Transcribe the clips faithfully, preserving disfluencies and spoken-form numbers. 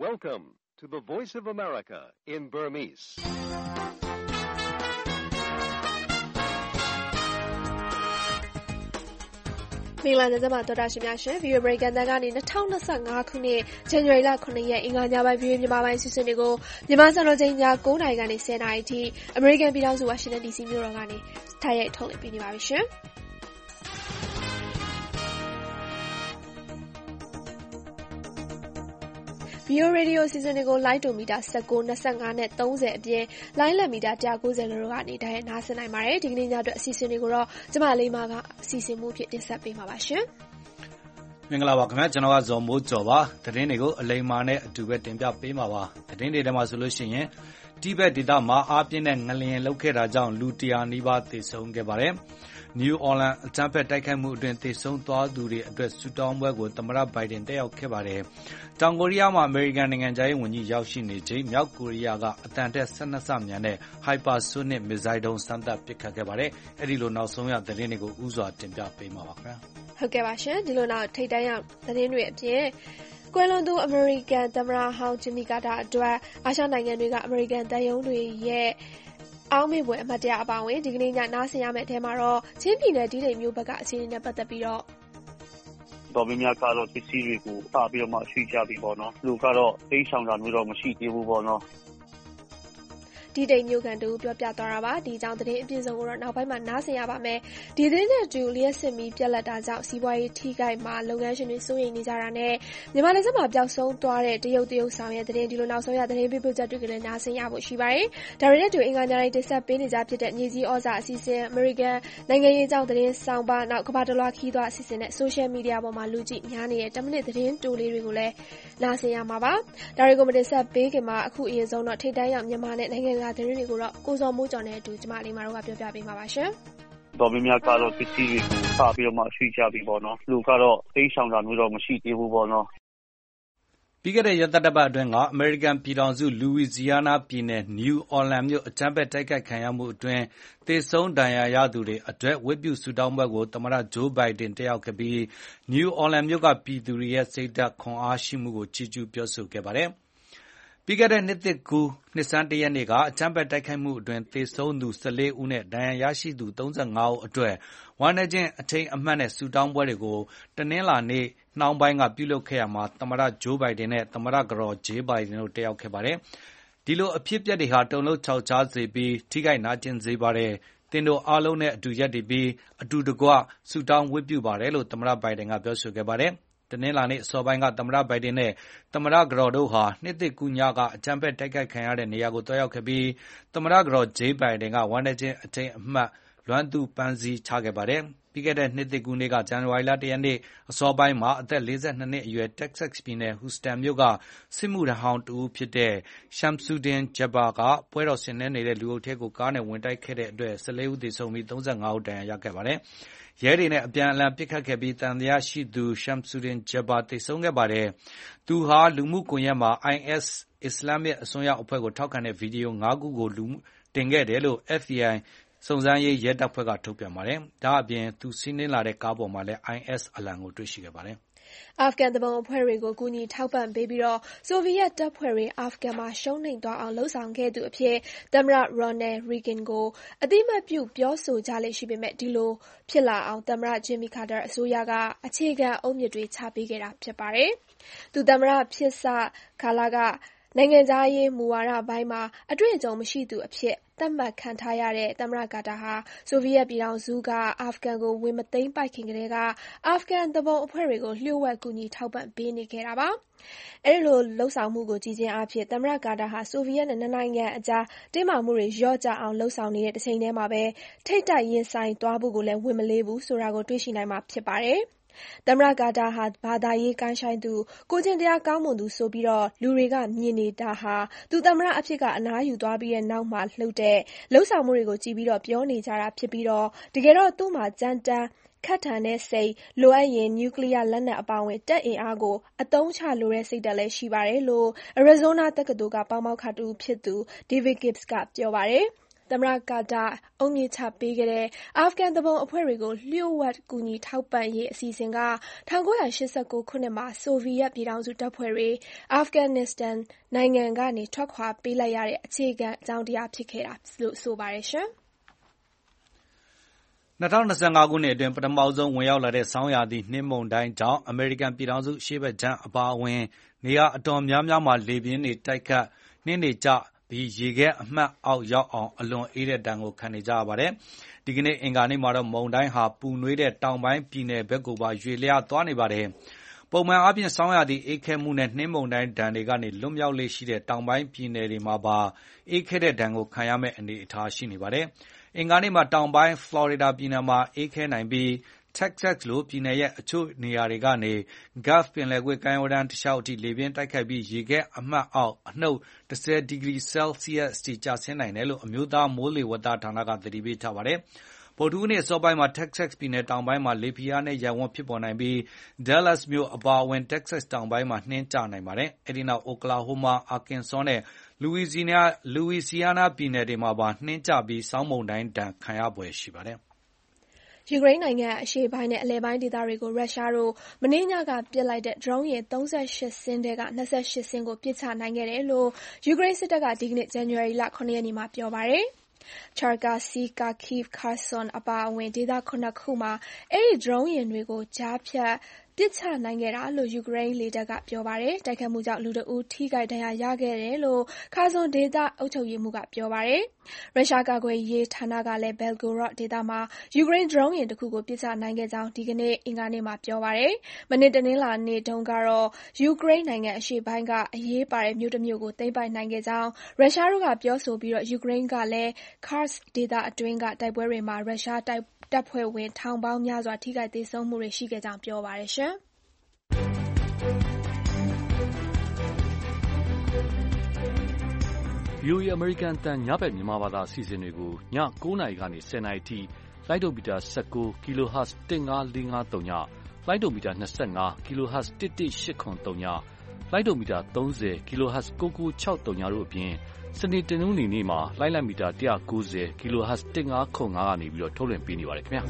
Welcome to the Voice of America in Burmese. ။မင်္ဂလာနေ့မှာတော်တာရှင်များရှင် View Break တန်ကနေ၂၀၂၅ခုနှစ်ဇန်နဝါရီလခုနှစ်ရက်အင်္ဂါညပိုင်း View မြန်မာပိုင်းစီစဉ်တွေကိုမြန်မာစံတော်ချိန်ည၉နာရီကနေ၁၀နာရီထိအမေရိကန်ပြည်ထောင်စုဝါရှင်တန် ဒီစီ မြို့တော်ကနေတိုက်ရိုက်ထုတ်လွှင့်ပေးနေပါပြီရှင်။ View Radio စီစဉ်တွေကို Live to Meter ၁၉, ၂၅နဲ့၃၀အပြင် Line လက် Meter ၁၉၀တို့ကနေတိုက်ရိုက်နားဆင်နိုင်ပါတယ်။ဒီကနေ့ညအတွက်အစီအစဉ်တွေကိုတော့ကျမလေးမကအစီအစဉ်မှုဖြစ်တင်ဆက်ပေးမှာပါရှင်။မင်္ဂလာပါခင်ဗျာကျွန်တော်ကဇော်မိုးကျော်ပါသတင်းတွေကိုအလိမ္မာနဲ့အတူပဲတင်ပြပေးမှာပါသတင်းတွေထဲမှာဆိုလို့ရှိရင်တိဘက်ဒေသမှာအားပြင်းတဲ့ငလျင်လှုပ်ခဲ့တာကြောင့်လူတရာနီးပါးသေဆုံးခဲ့ပါတယ်။ New Orleans အကြမ်းဖက်တိုက်ခိုက်မှုအတွင်းသေဆုံးသွားသူတွေအတွက်ဆုတောင်းပွဲကိုသမ္မတဘိုင်ဒန်တက်ရောက်ခဲ့ပါတယ်။တောင်ကိုရီးယားမှာအမေရိကန်နိုင်ငံသားရေးဝန်ကြီးရောက်ရှိနေချိန်မြောက်ကိုရီးယားကအတန်တက်၁၂ဆမြန်တဲ့ Hypersonic Missile ဒုံးစမ်းသပ်ပစ်ခတ်ခဲ့ပါတယ်။အဲဒီလိုနောက်ဆုံးရသတင်းတွေကိုဥစွာတင်ပြပေးမှာပါခင်ဗျာ။ဟုတ်ကဲ့ပါရှင်ဒီလိုနောက်ထိတ်တန့်ရောက်သတင်းတွေအပြင်ကွယ်လွန်သူအမေရိကန်သမ္မတဟောင်းဂျင်မီကာတာအတွက်အာရှနိုင်ငံတွေကအမေရိကန်တပ်ယုံတွေရဲ့အောက်မေ့ပွဲအမှတ်တရအပါအဝင်ဒီကနေ့ညနားဆင်ရမယ့်အထဲမှာတော့ချင်းပြည်နယ်ဒီလိမ်မြို့ဘက်ကအခြေအနေနဲ့ပတ်သက်ပြီးတော့တော်များများကတော့ပစ္စည်းတွေကိုစပြီးတော့မှရွှေ့ကြပြီပေါ့နော်လူကတော့သိမ်းဆောင်တာမျိုးတော့မရှိသေးဘူးပေါ့နော်ဒီတိမ်မြို့ကန်တူပြောပြသွားတာပါဒီကြောင့်သတင်းအပြည့်စုံကိုတော့နောက်ပိုင်းမှာနားဆင်ရပါမယ်ဒီသတင်းနဲ့တူလျှက်စစ်မီပြက်လက်တာကြောင့်စီးပွားရေးထိခိုက်မှာလုပ်ငန်းရှင်တွေစိုးရိမ်နေကြတာနဲ့မြန်မာနိုင်ငံမှာပျောက်ဆုံးသွားတဲ့တရုတ်တရုတ်ဆောင်ရဲ့သတင်းဒီလိုနောက်ဆုံးရသတင်းပေးပို့ချက်တွေကလည်းနားဆင်ရဖို့ရှိပါတယ်ဒါတွေနဲ့တူအင်္ဂါညတိုင်းတင်ဆက်ပေးနေကြဖြစ်တဲ့ညီကြီးဩဇာအစီအစဉ် American နိုင်ငံရေးကြောင့်သတင်းဆောင်ပါနောက်ကမ္ဘာတလွှာခီးသွားအစီအစဉ်နဲ့ Social Media ပေါ်မှာလူကြည့်များနေတဲ့ten minuteသတင်းတိုလေးတွေကိုလည်းနားဆင်ရမှာပါဒါတွေကိုမတင်ဆက်ပေးခင်မှာအခုအရင်ဆုံးတော့ထိတ်တန့်ရောက်မြန်မာနဲ့နိုင်ငံတကာသတင်းတွေကိုတော့ကိုစောမိုးကျော်နဲ့အတူကျမလေးမတို့ကပြောပြပေးမှာပါရှင်။တော်များများကတော့ပစ္စည်းတွေကိုစပြီးတော့မှရွှေ့ကြပြီပေါ့နော်။လူကတော့သိမ်းဆောင်တာမျိုးတော့မရှိသေးဘူးပေါ့နော်။ပြီးခဲ့တဲ့ရက်သတ္တပတ်အတွင်းကအမေရိကန်ပြည်ထောင်စုလူဝီဇီယားနားပြည်နယ် New Orleans မြို့အကြမ်းဖက်တိုက်ခိုက်ခံရမှုအတွင်းသေဆုံးဒဏ်ရာရသူတွေအတွက်ဝတ်ပြုဆုတောင်းပွဲကိုသမ္မတဂျိုးဘိုင်ဒန်တက်ရောက်ခဲ့ပြီး New Orleans မြို့ကပြည်သူတွေရဲ့စိတ်ဓာတ်ခွန်အားရှိမှုကိုချီးကျူးပြောဆိုခဲ့ပါတယ်။ပြီးခဲ့တဲ့နှစ်သစ်ကူးနှစ်ဆန်းတရက်နေ့ကအကြမ်းဖက်တိုက်ခိုက်မှုအတွင်းသေဆုံးသူ၁၄ဦးနဲ့ဒဏ်ရာရရှိသူ၃၅ဦးအတွက်ဝမ်းနည်းခြင်းအထိမ်းအမှတ်နဲ့ဆုတောင်းပွဲတွေကိုတနင်္လာနေ့နှောင်းပိုင်းကပြုလုပ်ခဲ့ရမှာသမ္မတဂျိုးဘိုင်ဒန်နဲ့သမ္မတကတော်ဂျေးဘိုင်ဒန်တို့တက်ရောက်ခဲ့ပါတယ်။ဒီလိုအဖြစ်အပျက်တွေဟာတုန်လှုပ်ခြောက်ခြားစေပြီးထိခိုက်နာကျင်စေပါတယ်။သင်တို့အားလုံးနဲ့အတူရပ်တည်ပြီးအတူတကွဆုတောင်းဝတ်ပြုပါတယ်လို့သမ္မတဘိုင်ဒန်ကပြောဆိုခဲ့ပါတယ်။တနင်္လာနေ့အစောပိုင်းကသမ္မတဘိုင်ဒန်နဲ့သမ္မတကတော်တို့ဟာနှစ်သစ်ကူးညကအကြမ်းဖက်တိုက်ခိုက်ခံရတဲ့နေရာကိုသွားရောက်ခဲ့ပြီးသမ္မတကတော်ဂျေးဘိုင်ဒန်ကဝမ်းနည်းခြင်းအထိမ်းအမှတ်လွမ်းသူ့ပန်းစည်းချခဲ့ပါတယ်။ပြီးခဲ့တဲ့နှစ်သစ်ကူးနေ့ကဇန်နဝါရီလတရက်နေ့အစောပိုင်းမှာအသက်၄၂နှစ်အရွယ် Texas ပြည်နယ် Houston မြို့ကစစ်မှုထမ်းဟောင်းတဦးဖြစ်တဲ့ Shamsuddin Jabbar ကပွဲတော်ဆင်နွှဲနေတဲ့လူအုပ်ထဲကိုကားနဲ့ဝင်တိုက်ခဲ့တဲ့အတွက်၁၄ဦးသေဆုံးပြီး၃၅ဦးဒဏ်ရာရခဲ့ပါတယ်။ရဲတွေနဲ့အပြန်အလှန်ပစ်ခတ်ခဲ့ပြီးသံသယရှိသူ Shamsuddin Jabbar သေဆုံးခဲ့ပါတယ်။သူဟာလူမှုကွန်ရက်မှာ အိုင်အက်စ် အစ္စလာမ်အစွန်းရောက်အဖွဲ့ကိုထောက်ခံတဲ့ဗီဒီယိုငါးခုကိုလူတင်ခဲ့တယ်လို့ F B I စုံစမ်းရေးရဲတပ်ဖွဲ့ကထုတ်ပြန်ပါတယ်။ဒါအပြင်သူစီးနင်းလာတဲ့ကားပေါ်မှာလည်း အိုင်အက်စ် အလံကိုတွေ့ရှိခဲ့ပါတယ်။အာဖဂန်သူပုန်အဖွဲ့တွေကိုကူညီထောက်ပံ့ပေးပြီးဆိုဗီယက်တပ်ဖွဲ့တွေအာဖဂန်မှာရှုံးနိမ့်သွားအောင်လုပ်ဆောင်ခဲ့သူအဖြစ်သမ္မတ Ronald Reagan ကိုအသိအမှတ်ပြုပြောဆိုကြလေ့ရှိပေမဲ့ဒီလိုဖြစ်လာအောင်သမ္မတ Jimmy Carter အစိုးရကအခြေခံအုတ်မြစ်တွေချပေးခဲ့တာဖြစ်ပါတယ်။သူသမ္မတဖြစ်စကာလကနိုင်ငံခြားရေးမူဝါဒပိုင်းမှာအတွေ့အကြုံမရှိသူအဖြစ်သတ်မှတ်ခံထားရတဲ့သမ္မတကာတာဟာဆိုဗီယက်ပြည်ထောင်စုကအာဖဂန်ကိုဝင်မသိမ်းပိုက်ခင်ကတည်းကအာဖဂန်သူပုန်အဖွဲ့တွေကိုလျှို့ဝှက်ကူညီထောက်ပံ့ပေးနေခဲ့တာပါ။အဲဒီလိုလှုပ်ဆောင်မှုကိုကြည်ချင်းအားဖြင့်သမ္မတကာတာဟာဆိုဗီယက်နဲ့နှစ်နိုင်ငံအကြားတင်းမာမှုတွေလျော့ကျအောင်လှုပ်ဆောင်နေတဲ့တစ်ချိန်တည်းမှာပဲထိပ်တိုက်ရင်ဆိုင်သွားဖို့ကိုလည်းဝန်မလေးဘူးဆိုတာကိုတွေ့ရှိနိုင်မှာဖြစ်ပါတယ်။သမ္မတကာတာဟာဘာသာရေးကိုင်းဆိုင်သူကိုကျင့်တရားကောင်းမွန်သူဆိုပြီးလူတွေကမြင်နေတာဟာသူသမ္မတအဖြစ်ကအနားယူသွားပြီးတဲ့နောက်မှာလှုပ်တဲ့လှုပ်ဆောင်မှုတွေကိုကြည့်ပြီးပြောနေကြတာဖြစ်ပြီးတကယ်တော့သူ့မှာကြမ်းတမ်းခက်ထန်တဲ့စိတ်လိုအပ်ရင်နျူကလ িয়ার လက်နက်အပါအဝင်တပ်အင်အားကိုအသုံးချလိုတဲ့စိတ်ဓာတ်လည်းရှိပါတယ်လို့ Arizona တက္ကသိုလ်ကပေါမောက္ခတဦးဖြစ်သူ David Gibbs ကပြောပါတယ်။သမ္မတကာတာအုပ်မြစ်ချပေးခဲ့တဲ့အာဖဂန်သူပုန်အဖွဲ့တွေကိုလျှို့ဝှက်ကူညီထောက်ပံ့ရေးအစီအစဉ်က၁၉၈၉ ခုနှစ်မှာဆိုဗီယက်ပြည်ထောင်စုတပ်ဖွဲ့တွေအာဖဂန်နစ္စတန်နိုင်ငံကနေထွက်ခွာပေးလိုက်ရတဲ့အခြေခံအကြောင်းတရားဖြစ်ခဲ့တာလို့ဆိုပါတယ်ရှင်။၂၀၂၅ ခုနှစ်အတွင်းပထမဆုံးဝင်ရောက်လာတဲ့ဆောင်းရာသီနှင်းမုန်တိုင်းကြောင့်အမေရိကန်ပြည်ထောင်စုအရှေ့ဘက်ခြမ်းအပါအဝင်နေရာအတော်များများမှာလေပြင်းတွေတိုက်ခတ်နှင်းတွေကျပြီးရေခဲအမှတ်အောက်ရောက်အောင်အလွန်အေးတဲ့ဒဏ်ကိုခံနေကြရပါတယ်။ဒီကနေ့အင်္ဂါနေ့မှာတော့မုန်တိုင်းဟာပူနွေးတဲ့တောင်ပိုင်းပြည်နယ်ဘက်ကိုပါရွေ့လျားသွားနေပါတယ်။ပုံမှန်အားဖြင့်ဆောင်းရာသီအေးခဲမှုနဲ့နှင်းမုန်တိုင်းဒဏ်တွေကနေလွတ်မြောက်လေ့ရှိတဲ့တောင်ပိုင်းပြည်နယ်တွေမှာပါအေးခဲတဲ့ဒဏ်ကိုခံရမယ့်အနေအထားရှိနေပါတယ်။အင်္ဂါနေ့မှာတောင်ပိုင်းဖလော်ရီဒါပြည်နယ်မှာအေးခဲနိုင်ပြီးတက်ဆက်စ်လိုပြည်နယ်ရဲ့အချို့နေရာတွေကနေ Gulf ပင်လယ်ကွေ့ကမ်းရိုးတန်းတစ်လျှောက်အထိလေပြင်းတိုက်ခတ်ပြီးရေခဲအမှတ်အောက်အနှုတ်၁၀ဒီဂရီဆဲလ်စီးယပ်စ်အထိကျဆင်းနိုင်တယ်လို့အမျိုးသားမိုးလေဝသဌာနကသတိပေးထားပါတယ်။ဗုဒ္ဓဟူးနေ့အစောပိုင်းမှာတက်ဆက်စ်ပြည်နယ်တောင်ပိုင်းမှာလေဖိအားနည်းရပ်ဝန်းဖြစ်ပေါ်နိုင်ပြီး Dallas မြို့အပါအဝင်တက်ဆက်စ်တောင်ပိုင်းမှာနှင်းကျနိုင်ပါတယ်။အဲဒီနောက် Oklahoma, Arkansas နဲ့ Louisiana, Louisiana ပြည်နယ်တွေမှာပါနှင်းကျပြီးဆောင်းမုန်တိုင်းဒဏ်ခံရဖွယ်ရှိပါတယ်။ယူကရိန်းနိုင်ငံအရှေ့ပိုင်းနဲ့အလယ်ပိုင်းဒေသတွေကိုရုရှားတို့မနေ့ညကပစ်လိုက်တဲ့ဒရုန်းယာဉ်၃၈စင်းထဲက၂၈စင်းကိုပစ်ချနိုင်ခဲ့တယ်လို့ယူကရိန်းစစ်တပ်ကဒီကနေ့ဇန်နဝါရီလ၇ရက်နေ့မှာပြောပါတယ်။ Cherkasy, Kharkiv, Kherson အပါအဝင်ဒေသခုနစ်ခုမှာအဲဒီဒရုန်းယာဉ်တွေကိုကြားဖြတ်ပစ်ချနိုင်ခဲ့တာလို့ယူကရိန်းလေတပ်ကပြောပါတယ်။တိုက်ခိုက်မှုကြောင့်လူတစ်ဦးထိခိုက်ဒဏ်ရာရခဲ့တယ်လို့ခါဆွန်ဒေသအုပ်ချုပ်ရေးမှူးကပြောပါတယ်။ရုရှားကာကွယ်ရေးဌာနကလည်း Belgorod ဒေသမှာယူကရိန်းဒရုန်းယာဉ်တစ်ခုကိုပစ်ချနိုင်ခဲ့ကြောင်းဒီကနေ့အင်္ဂါနေ့မှာပြောပါတယ်။မနေ့တနင်္လာနေ့တုန်းကတော့ယူကရိန်းနိုင်ငံအရှေ့ပိုင်းကအရေးပါတဲ့မြို့တစ်မြို့ကိုသိမ်းပိုက်နိုင်ခဲ့ကြောင်းရုရှားတို့ကပြောဆိုပြီးယူကရိန်းကလည်း Kursk ဒေသအတွင်းကတိုက်ပွဲတွေမှာရုရှားတိုက်တပ်ဖွဲ့ဝင်ထောင်ပေါင်းများစွာထိခိုက်သေဆုံးမှုတွေရှိခဲ့ကြောင်းပြောပါတယ်ရှင်။ဗွီအိုအေ အမေရိကန်အသံညဘက်မြန်မာဘာသာအစီအစဉ်တွေကိုည၉နာရီကနေ၁၀နာရီအထိလိုင်းဒိုမီတာ၁၉ kHz ၁၅၄၅၃ညလိုင်းဒိုမီတာ၂၅ kHz ၁၁၈၇၃ညလိုင်းဒိုမီတာ၃၀ kHz ၉၉၆၃ညတို့အပြင်စနေတနင်္ဂနွေနေ့မှာလိုင်းလံမီတာ၁၉၀ kHz ၁၅၇၅ကနေပြီးတော့ထုတ်လွှင့်ပေးနေပါတယ်ခင်ဗျာ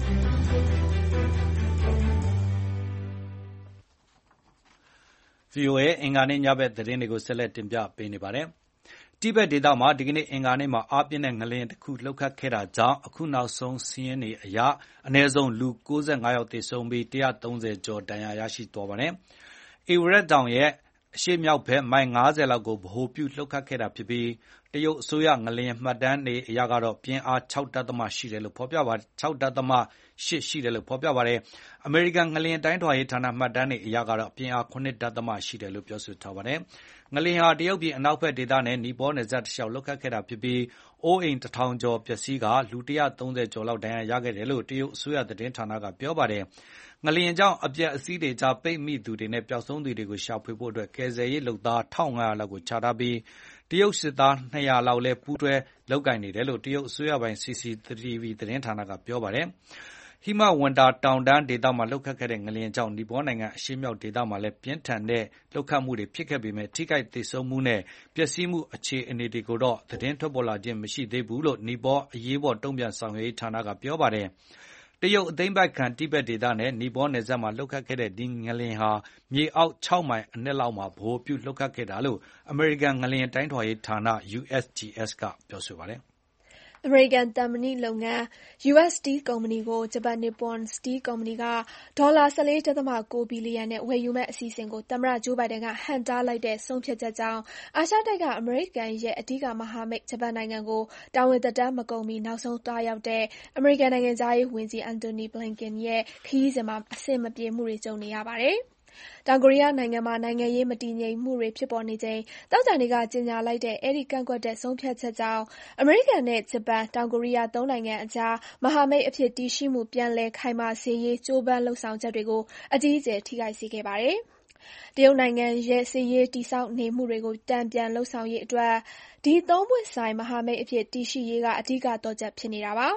။ ဗွီအိုအေအင်္ဂါနေ့ညဘက်သတင်းတွေကိုဆက်လက်တင်ပြပေးနေပါတယ်။တိဘက်ဒေသမှာဒီကနေ့အင်္ဂါနေ့မှာအားပြင်းတဲ့ငလျင်တစ်ခုလှုပ်ခတ်ခဲ့တာကြောင့်အခုနောက်ဆုံးစာရင်းတွေအရအနည်းဆုံးလူ၉၅ယောက်သေဆုံးပြီး၁၃၀ကျော်ဒဏ်ရာရရှိသွားပါတယ်။ဧဝရက်တောင်ရဲ့အရှေ့မြောက်ဘက်မိုင်၅၀လောက်ကိုဗဟိုပြုလှုပ်ခတ်ခဲ့တာဖြစ်ပြီးတရုတ်အစိုးရငလျင်မှတ်တမ်းတွေအရကတော့ပြင်းအား၆ဒသမရှိတယ်လို့ဖော်ပြပါတယ်၆ဒသမ၈ရှိတယ်လို့ဖော်ပြပါတယ်။အမေရိကန်ငလျင်တိုင်းထွာရေးဌာနမှတ်တမ်းတွေအရကတော့ပြင်းအား၇ဒသမရှိတယ်လို့ပြောဆိုထားပါတယ်။ငလျင်ဟာတရုတ်ပြည်အနောက်ဘက်ဒေသနဲ့နီပေါနယ်စပ်တလျှောက်လှုပ်ခတ်ခဲ့တာဖြစ်ပြီးအိုးအိမ်တစ်ထောင်ကျော်ပျက်စီးကလူ၁၃၀ကျော်လောက်ဒဏ်ရာရခဲ့တယ်လို့တရုတ်အစိုးရသတင်းဌာနကပြောပါတယ်။ငလျင်ကြောင့်အပျက်အစီးတွေကြားပိတ်မိသူတွေနဲ့ပျောက်ဆုံးသူတွေကိုရှာဖွေဖို့အတွက်ကယ်ဆယ်ရေးလုပ်သား၁၅၀၀လောက်ကိုချထားပြီးတရုတ်စစ်သား၂၀၀လောက်လည်းပူးတွဲလုပ်ကိုင်နေတယ်လို့တရုတ်အစိုးရပိုင် စီစီတီဗီ သတင်းဌာနကပြောပါတယ်။ဟိမဝန္တာတောင်တန်းဒေသမှာလှုပ်ခတ်ခဲ့တဲ့ငလျင်ကြောင့်နီပေါနိုင်ငံအရှေ့မြောက်ဒေသမှာလည်းပြင်းထန်တဲ့လှုပ်ခတ်မှုတွေဖြစ်ခဲ့ပေမဲ့ထိခိုက်သေဆုံးမှုနဲ့ပျက်စီးမှုအခြေအနေတွေကိုတော့သတင်းထွက်ပေါ်လာခြင်းမရှိသေးဘူးလို့နီပေါအရေးပေါ်တုံ့ပြန်ဆောင်ရွက်ရေးဌာနကပြောပါတယ်။တရုတ်အသိမ်းပိုက်ခံတိဘက်ဒေသနဲ့နီပေါနယ်စပ်မှာလှုပ်ခတ်ခဲ့တဲ့ဒီငလျင်ဟာမြေအောက်၆မိုင်အနက်လောက်မှာဗဟိုပြုလှုပ်ခတ်ခဲ့တာလို့အမေရိကန်ငလျင်တိုင်းထွာရေးဌာန ယူ အက်စ် ဂျီ အက်စ် ကပြောဆိုပါတယ်။အမေရိကန်သံမဏိလုပ်ငန်း ယူ အက်စ် Steel ကုမ္ပဏီကိုဂျပန် Nippon Steel ကုမ္ပဏီကဒေါ်လာ၁၄ဒသမ၉ဘီလီယံနဲ့ဝယ်ယူမယ့်အစီအစဉ်ကိုသမ္မတဂျိုးဘိုင်ဒန်ကဟန့်တားလိုက်တဲ့ဆုံးဖြတ်ချက်ကြောင့်အာရှတိုက်ကအမေရိကန်ရဲ့အဓိကမဟာမိတ်ဂျပန်နိုင်ငံကိုတာဝန်သက်တမ်းမကုန်မီနောက်ဆုံးသွားရောက်တဲ့အမေရိကန်နိုင်ငံခြားရေးဝန်ကြီး Antony Blinken ရဲ့ခရီးစဉ်မှာအဆင်မပြေမှုတွေကြုံနေရပါတယ်။တောင်ကိုရီးယားနိုင်ငံမှာနိုင်ငံရေးမတည်ငြိမ်မှုတွေဖြစ်ပေါ်နေချိန်သောကြာနေ့ကကြေညာလိုက်တဲ့အဲဒီကန့်ကွက်တဲ့ဆုံးဖြတ်ချက်ကြောင့်အမေရိကန်နဲ့ဂျပန်တောင်ကိုရီးယားသုံးနိုင်ငံအကြားမဟာမိတ်အဖြစ်တည်ရှိမှုပြန်လည်ခိုင်မာစေရေးကြိုးပမ်းလုပ်ဆောင်ချက်တွေကိုအကြီးအကျယ်ထိခိုက်စေခဲ့ပါတယ်။တရုတ်နိုင်ငံရဲ့စစ်ရေးတည်ဆောက်နေမှုတွေကိုတန်ပြန်လုပ်ဆောင်ရေးအတွက်ဒီသုံးပွင့်ဆိုင်မဟာမိတ်အဖြစ်တည်ရှိရေးကအဓိကသော့ချက်ဖြစ်နေတာပါ။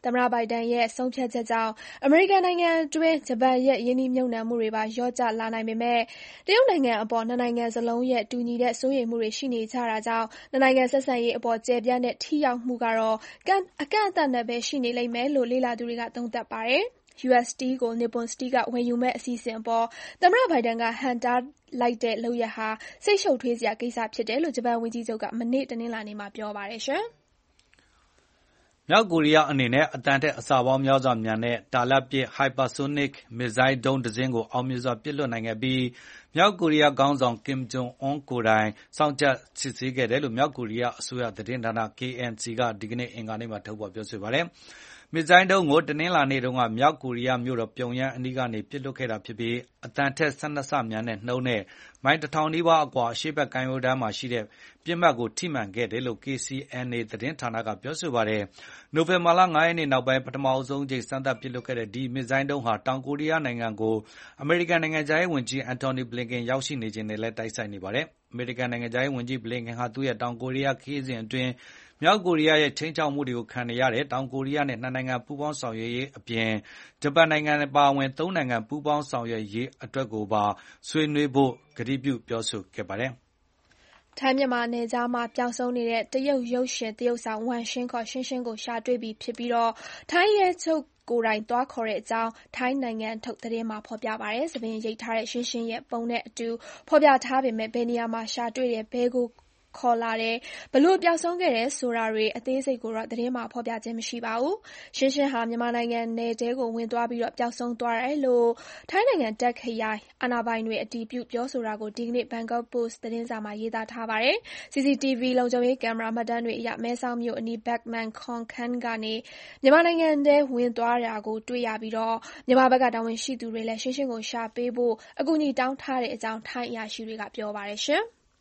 သမ္မတဘိုင်ဒန်ရဲ့ဆုံးဖြတ်ချက်ကြောင့်အမေရိကန်နိုင်ငံတွင်းဂျပန်ရဲ့ရင်းနှီးမြှုပ်နှံမှုတွေပါလျော့ကျလာနိုင်ပေမဲ့တရုတ်နိုင်ငံအပေါ်နှစ်နိုင်ငံစလုံးရဲ့တူညီတဲ့စိုးရိမ်မှုတွေရှိနေကြတာကြောင့်နှစ်နိုင်ငံဆက်ဆံရေးအပေါ်ကျယ်ပြန့်တဲ့ထိရောက်မှုကတော့အကန့်အသတ်နဲ့ပဲရှိနေလိမ့်မယ်လို့လေ့လာသူတွေကသုံးသပ်ပါတယ်။ ယူ အက်စ် Steel ကို Nippon Steel ကဝယ်ယူမယ့်အစီအစဉ်အပေါ်သမ္မတဘိုင်ဒန်ကဟန့်တားလိုက်တဲ့လုပ်ရပ်ဟာစိတ်ရှုပ်ထွေးစရာကိစ္စဖြစ်တယ်လို့ဂျပန်ဝန်ကြီးချုပ်ကမနေ့တနင်္လာနေ့မှာပြောပါတယ်။မြောက်ကိုရီးယားအနေနဲ့အသံထက်အဆပေါင်းများစွာမြန်တဲ့တာလတ်ပစ် hypersonic မစ်ဇိုင်းဒုံးတစင်းကိုအောင်မြင်စွာပစ်လွှတ်နိုင်ခဲ့ပြီးမြောက်ကိုရီးယားခေါင်းဆောင် Kim Jong Un ကိုယ်တိုင်စောင့်ကြပ်စစ်ဆေးခဲ့တယ်လို့မြောက်ကိုရီးယားအစိုးရသတင်းဌာန K N C ကဒီကနေ့အင်္ဂါနေ့မှာထုတ်ဖေါ်ပြောဆိုပါတယ်။ မစ်ဇိုင်းဒုံးကိုတနင်္လာနေ့တုန်းကမြောက်ကိုရီးယားမြို့တော်ပြုံယမ်းအနီးကနေပစ်လွှတ်ခဲ့တာဖြစ်ပြီးအသံထက်၁၂ဆမြန်တဲ့နှုန်းနဲ့မိုင်တထောင်နီးပါးအကွာအရှေ့ဘက်ကမ်းရိုးတန်းမှာရှိတဲ့ပစ်မှတ်ကိုထိမှန်ခဲ့တယ်လို့ K C N A သတင်းဌာနကပြောဆိုပါတယ်။ နိုဝင်ဘာလ၅ရက်နေ့နောက်ပိုင်းပထမဆုံးအကြိမ်စမ်းသပ်ပစ်လွှတ်ခဲ့တဲ့ဒီမစ်ဇိုင်းဒုံးဟာတောင်ကိုရီးယားနိုင်ငံကိုအမေရိကန်နိုင်ငံခြားရေးဝန်ကြီး Antony Blinken ရောက်ရှိနေချိန်နဲ့လည်းတိုက်ဆိုင်နေပါတယ်။ အမေရိကန်နိုင်ငံခြားရေးဝန်ကြီး Blinken ဟာသူ့ရဲ့တောင်ကိုရီးယားခရီးစဉ်အတွင်းမြောက်ကိုရီးယားရဲ့ခြိမ်းခြောက်မှုတွေကိုခံနေရတဲ့တောင်ကိုရီးယားနဲ့နှစ်နိုင်ငံပူးပေါင်းဆောင်ရွက်ရေးအပြင်ဂျပန်နိုင်ငံအပါအဝင်သုံးနိုင်ငံပူးပေါင်းဆောင်ရွက်ရေးအတွက်ကိုပါဆွေးနွေးဖို့ကတိပြုပြောဆိုခဲ့ပါတယ်။ထိုင်းမြန်မာနယ်ခြားမှာပျောက်ဆုံးနေတဲ့တရုတ်ရုပ်ရှင်သရုပ်ဆောင်ဝမ်ရှင်းခေါ်ရှင်းရှင်းကိုရှာတွေ့ပြီဖြစ်ပြီးထိုင်းရဲချုပ်ကိုယ်တိုင်သွားခေါ်တဲ့အကြောင်းထိုင်းနိုင်ငံထုတ်သတင်းမှာဖေါ်ပြပါတယ်။ဆံပင်ရိပ်ထားတဲ့ရှင်းရှင်းရဲ့ပုံနဲ့အတူဖေါ်ပြထားပေမဲ့ဘယ်နေရာမှာရှာတွေ့တယ်ဘယ်ကိုခေါ်လာတယ်ဘယ်လိုပျောက်ဆုံးခဲ့တယ်ဆိုတာတွေအသေးစိတ်ကိုတော့သတင်းမှာဖေါ်ပြခြင်းမရှိပါဘူး။ရှင်းရှင်းဟာမြန်မာနိုင်ငံနယ်ထဲကိုဝင်သွားပြီးပျောက်ဆုံးသွားတယ်လို့ထိုင်းနိုင်ငံတာ့ခ်ခရိုင်အာဏာပိုင်တွေအတည်ပြုပြောဆိုတာကိုဒီကနေ့ Bangkok Post သတင်းစာမှာရေးသားထားပါတယ်။ စီစီတီဗွီ လုံခြုံရေးကင်မရာမှတ်တမ်းတွေအရမဲဆောက်မြို့အနီး Ban Mae Kon Ken ကနေမြန်မာနိုင်ငံထဲဝင်သွားတာကိုတွေ့ရပြီးမြန်မာဘက်ကတာဝန်ရှိသူတွေလည်းရှင်းရှင်းကိုရှာပေးဖို့အကူအညီတောင်းထားတဲ့အကြောင်းထိုင်းအရာရှိတွေကပြောပါတယ်။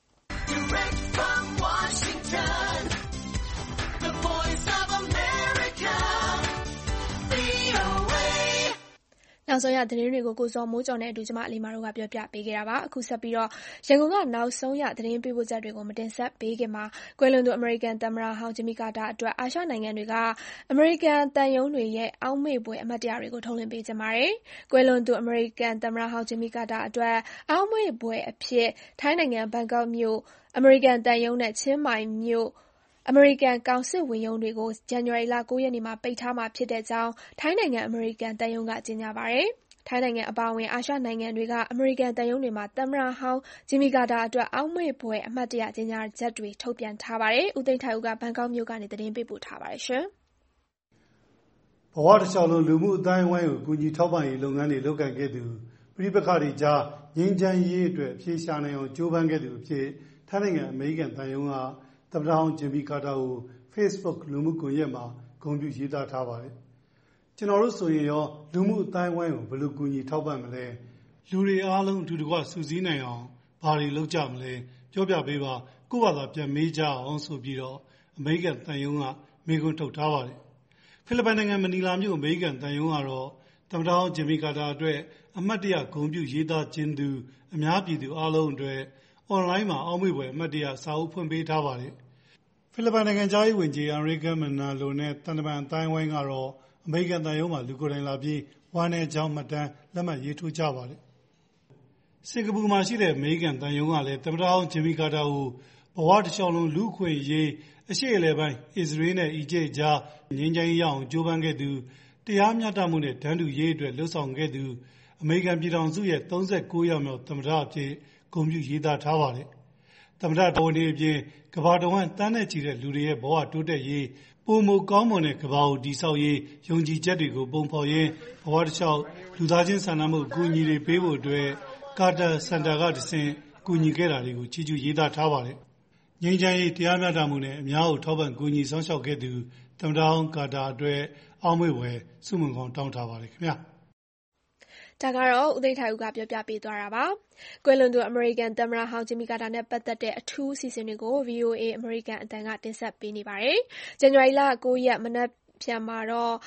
Direct from Washington, the voice of America, V O A. နောက်ဆုံးရသတင်းတွေကိုကိုဇော်မိုးကျော်နဲ့အတူကျမအလီမာတို့ကပြောပြပေးခဲ့တာပါ။အခုဆက်ပြီးရန်ကုန်ကနောက်ဆုံးရသတင်းပေးပို့ချက်တွေကိုမတင်ဆက်ပေးခင်မှာကွယ်လွန်သူအမေရိကန်သမ္မတဟောင်းဂျင်မီကာတာအတွက်အာရှနိုင်ငံတွေကအမေရိကန်သံရုံးတွေရဲ့အောက်မေ့ဘွယ်အမှတ်တရတွေကိုထုတ်လွှင့်ပေးချင်ပါတယ်။ကွယ်လွန်သူအမေရိကန်သမ္မတဟောင်းဂျင်မီကာတာအတွက်အောက်မေ့ဘွယ်အဖြစ်ထိုင်းနိုင်ငံဘန်ကောက်မြို့အမေရိကန်သံရုံးနဲ့ချင်းမိုင်မြို့အမေရိကန်ကောင်စစ်ဝန်ရုံးတွေကိုဇန်နဝါရီလ၉ရက်နေ့မှာပိတ်ထားမှာဖြစ်တဲ့အကြောင်းထိုင်းနိုင်ငံအမေရိကန်သံရုံးကကြေညာပါတယ်။ထိုင်းနိုင်ငံအပါအဝင်အာရှနိုင်ငံတွေကအမေရိကန်သံရုံးတွေမှာသမ္မတဟောင်းဂျင်မီကာတာအတွက်အောက်မေ့ဘွယ်အမှတ်တရကြေညာချက်တွေထုတ်ပြန်ထားပါတယ်။ဦးသိန်းထိုက်ဦးကဘန်ကောက်မြို့ကနေသတင်းပေးပို့ထားပါတယ်။ဘဝတစ်လျှောက်လုံးလူမှုအတိုင်းအဝိုင်းကိုကူညီထောက်ပံ့ရေးလုပ်ငန်းတွေလုပ်ကိုင်ခဲ့သူပဋိပက္ခတွေကြားငြိမ်းချမ်းရေးအတွက်အဖြေရှာနိုင်အောင်ကြိုးပမ်းခဲ့သူအဖြစ်ထိုင်းနိုင်ငံအမေရိကန်သံရုံးကသမ္မတဟောင်းဂျင်မီကာတာကို Facebook လူမှုကွန်ရက်မှာဂုဏ်ပြုရေးသားထားပါတယ်။ကျွန်တော်တို့ဆိုရင်ရောလူမှုအတိုင်းအဝိုင်းကိုဘယ်လိုကူညီထောက်ပံ့မလဲလူတွေအားလုံးအတူတကွစုစည်းနိုင်အောင်ဘာတွေလုပ်ကြမလဲပြောပြပေးပါကိုယ့်ဘာသာပြန်မေးကြအောင်ဆိုပြီးတော့အမေရိကန်သံရုံးကမေးခွန်းထုတ်ထားပါတယ်။ဖိလစ်ပိုင်နိုင်ငံမနီလာမြို့အမေရိကန်သံရုံးကတော့သမ္မတဟောင်းဂျင်မီကာတာအတွက်အမှတ်တရဂုဏ်ပြုရေးသားခြင်းသူအများပြည်သူအားလုံးအတွက်အွန်လိုင်းမှာအောက်မေ့ဘွယ်အမှတ်တရစာအုပ်ဖွင့်ပေးထားပါတယ်။ဖိလစ်ပိုင်နိုင်ငံသားရေးဝန်ကြီးအန်ရီကာမနာလိုနဲ့တန်တမန်အတိုင်းဝိုင်းကတော့အမေရိကန်သံရုံးမှာလူကိုယ်တိုင်လာပြီးဝမ်းနဲ့ကြောင်းမှတ်တမ်းလက်မှတ်ရေးထိုးကြပါတယ်။စင်ကာပူမှာရှိတဲ့အမေရိကန်သံရုံးကလည်းသမ္မတဟောင်းဂျင်မီကာတာကိုဘဝတစ်လျှောက်လုံးလူ့အခွင့်အရေးအရှေ့အလယ်ပိုင်းအစ္စရေးနဲ့အီဂျစ်ကြားငြိမ်းချမ်းရေးရအောင်ကြိုးပမ်းခဲ့သူတရားမျှတမှုနဲ့တန်းတူရေးအတွက်လှုံ့ဆော်ခဲ့သူအမေရိကန်ပြည်ထောင်စုရဲ့၃၉ယောက်မြောက်သမ္မတအဖြစ်ဂုဏ်ပြုရေးသားထားပါတယ်။သမ္မတတော်ဝင်အပြင်ကမ္ဘာတော်ဝန်တန်းနဲ့ချီတဲ့လူတွေရဲ့ဘဝတိုးတက်ရေးပိုမိုကောင်းမွန်တဲ့ကမ္ဘာကိုတည်ဆောက်ရေးယုံကြည်ချက်တွေကိုပုံဖော်ရင်းဘဝတစ်လျှောက်လူသားချင်းစာနာမှုအကူအညီတွေပေးဖို့အတွက်ကာတာစင်တာကတဆင့်ကူညီခဲ့တာတွေကိုချီးကျူးရေးသားထားပါတယ်။ငြိမ်းချမ်းရေးတရားမျှတမှုနဲ့အများကိုထောက်ပံ့ကူညီဆောင်ရှောက်ခဲ့သူသမ္မတဟောင်းကာတာအတွက်အောက်မေ့ဘွယ်ဆုမွန်ကောင်းတောင်းထားပါတယ်ခင်ဗျာ။ဒါကတော့ဦးသိန်းထိုက်ဦးကပြောပြပေးသွားတာပါ။ကွယ်လွန်သူအမေရိကန်သမ္မတဟောင်းဂျင်မီကာတာနဲ့ပတ်သက်တဲ့အထူးအစီအစဉ်တွေကို ဗွီအိုအေအမေရိကန်အသံကတင်ဆက်ပေးနေပါတယ်။ဇန်နဝါရီလ၉ရက်မနက်ဖြန်မှာတော့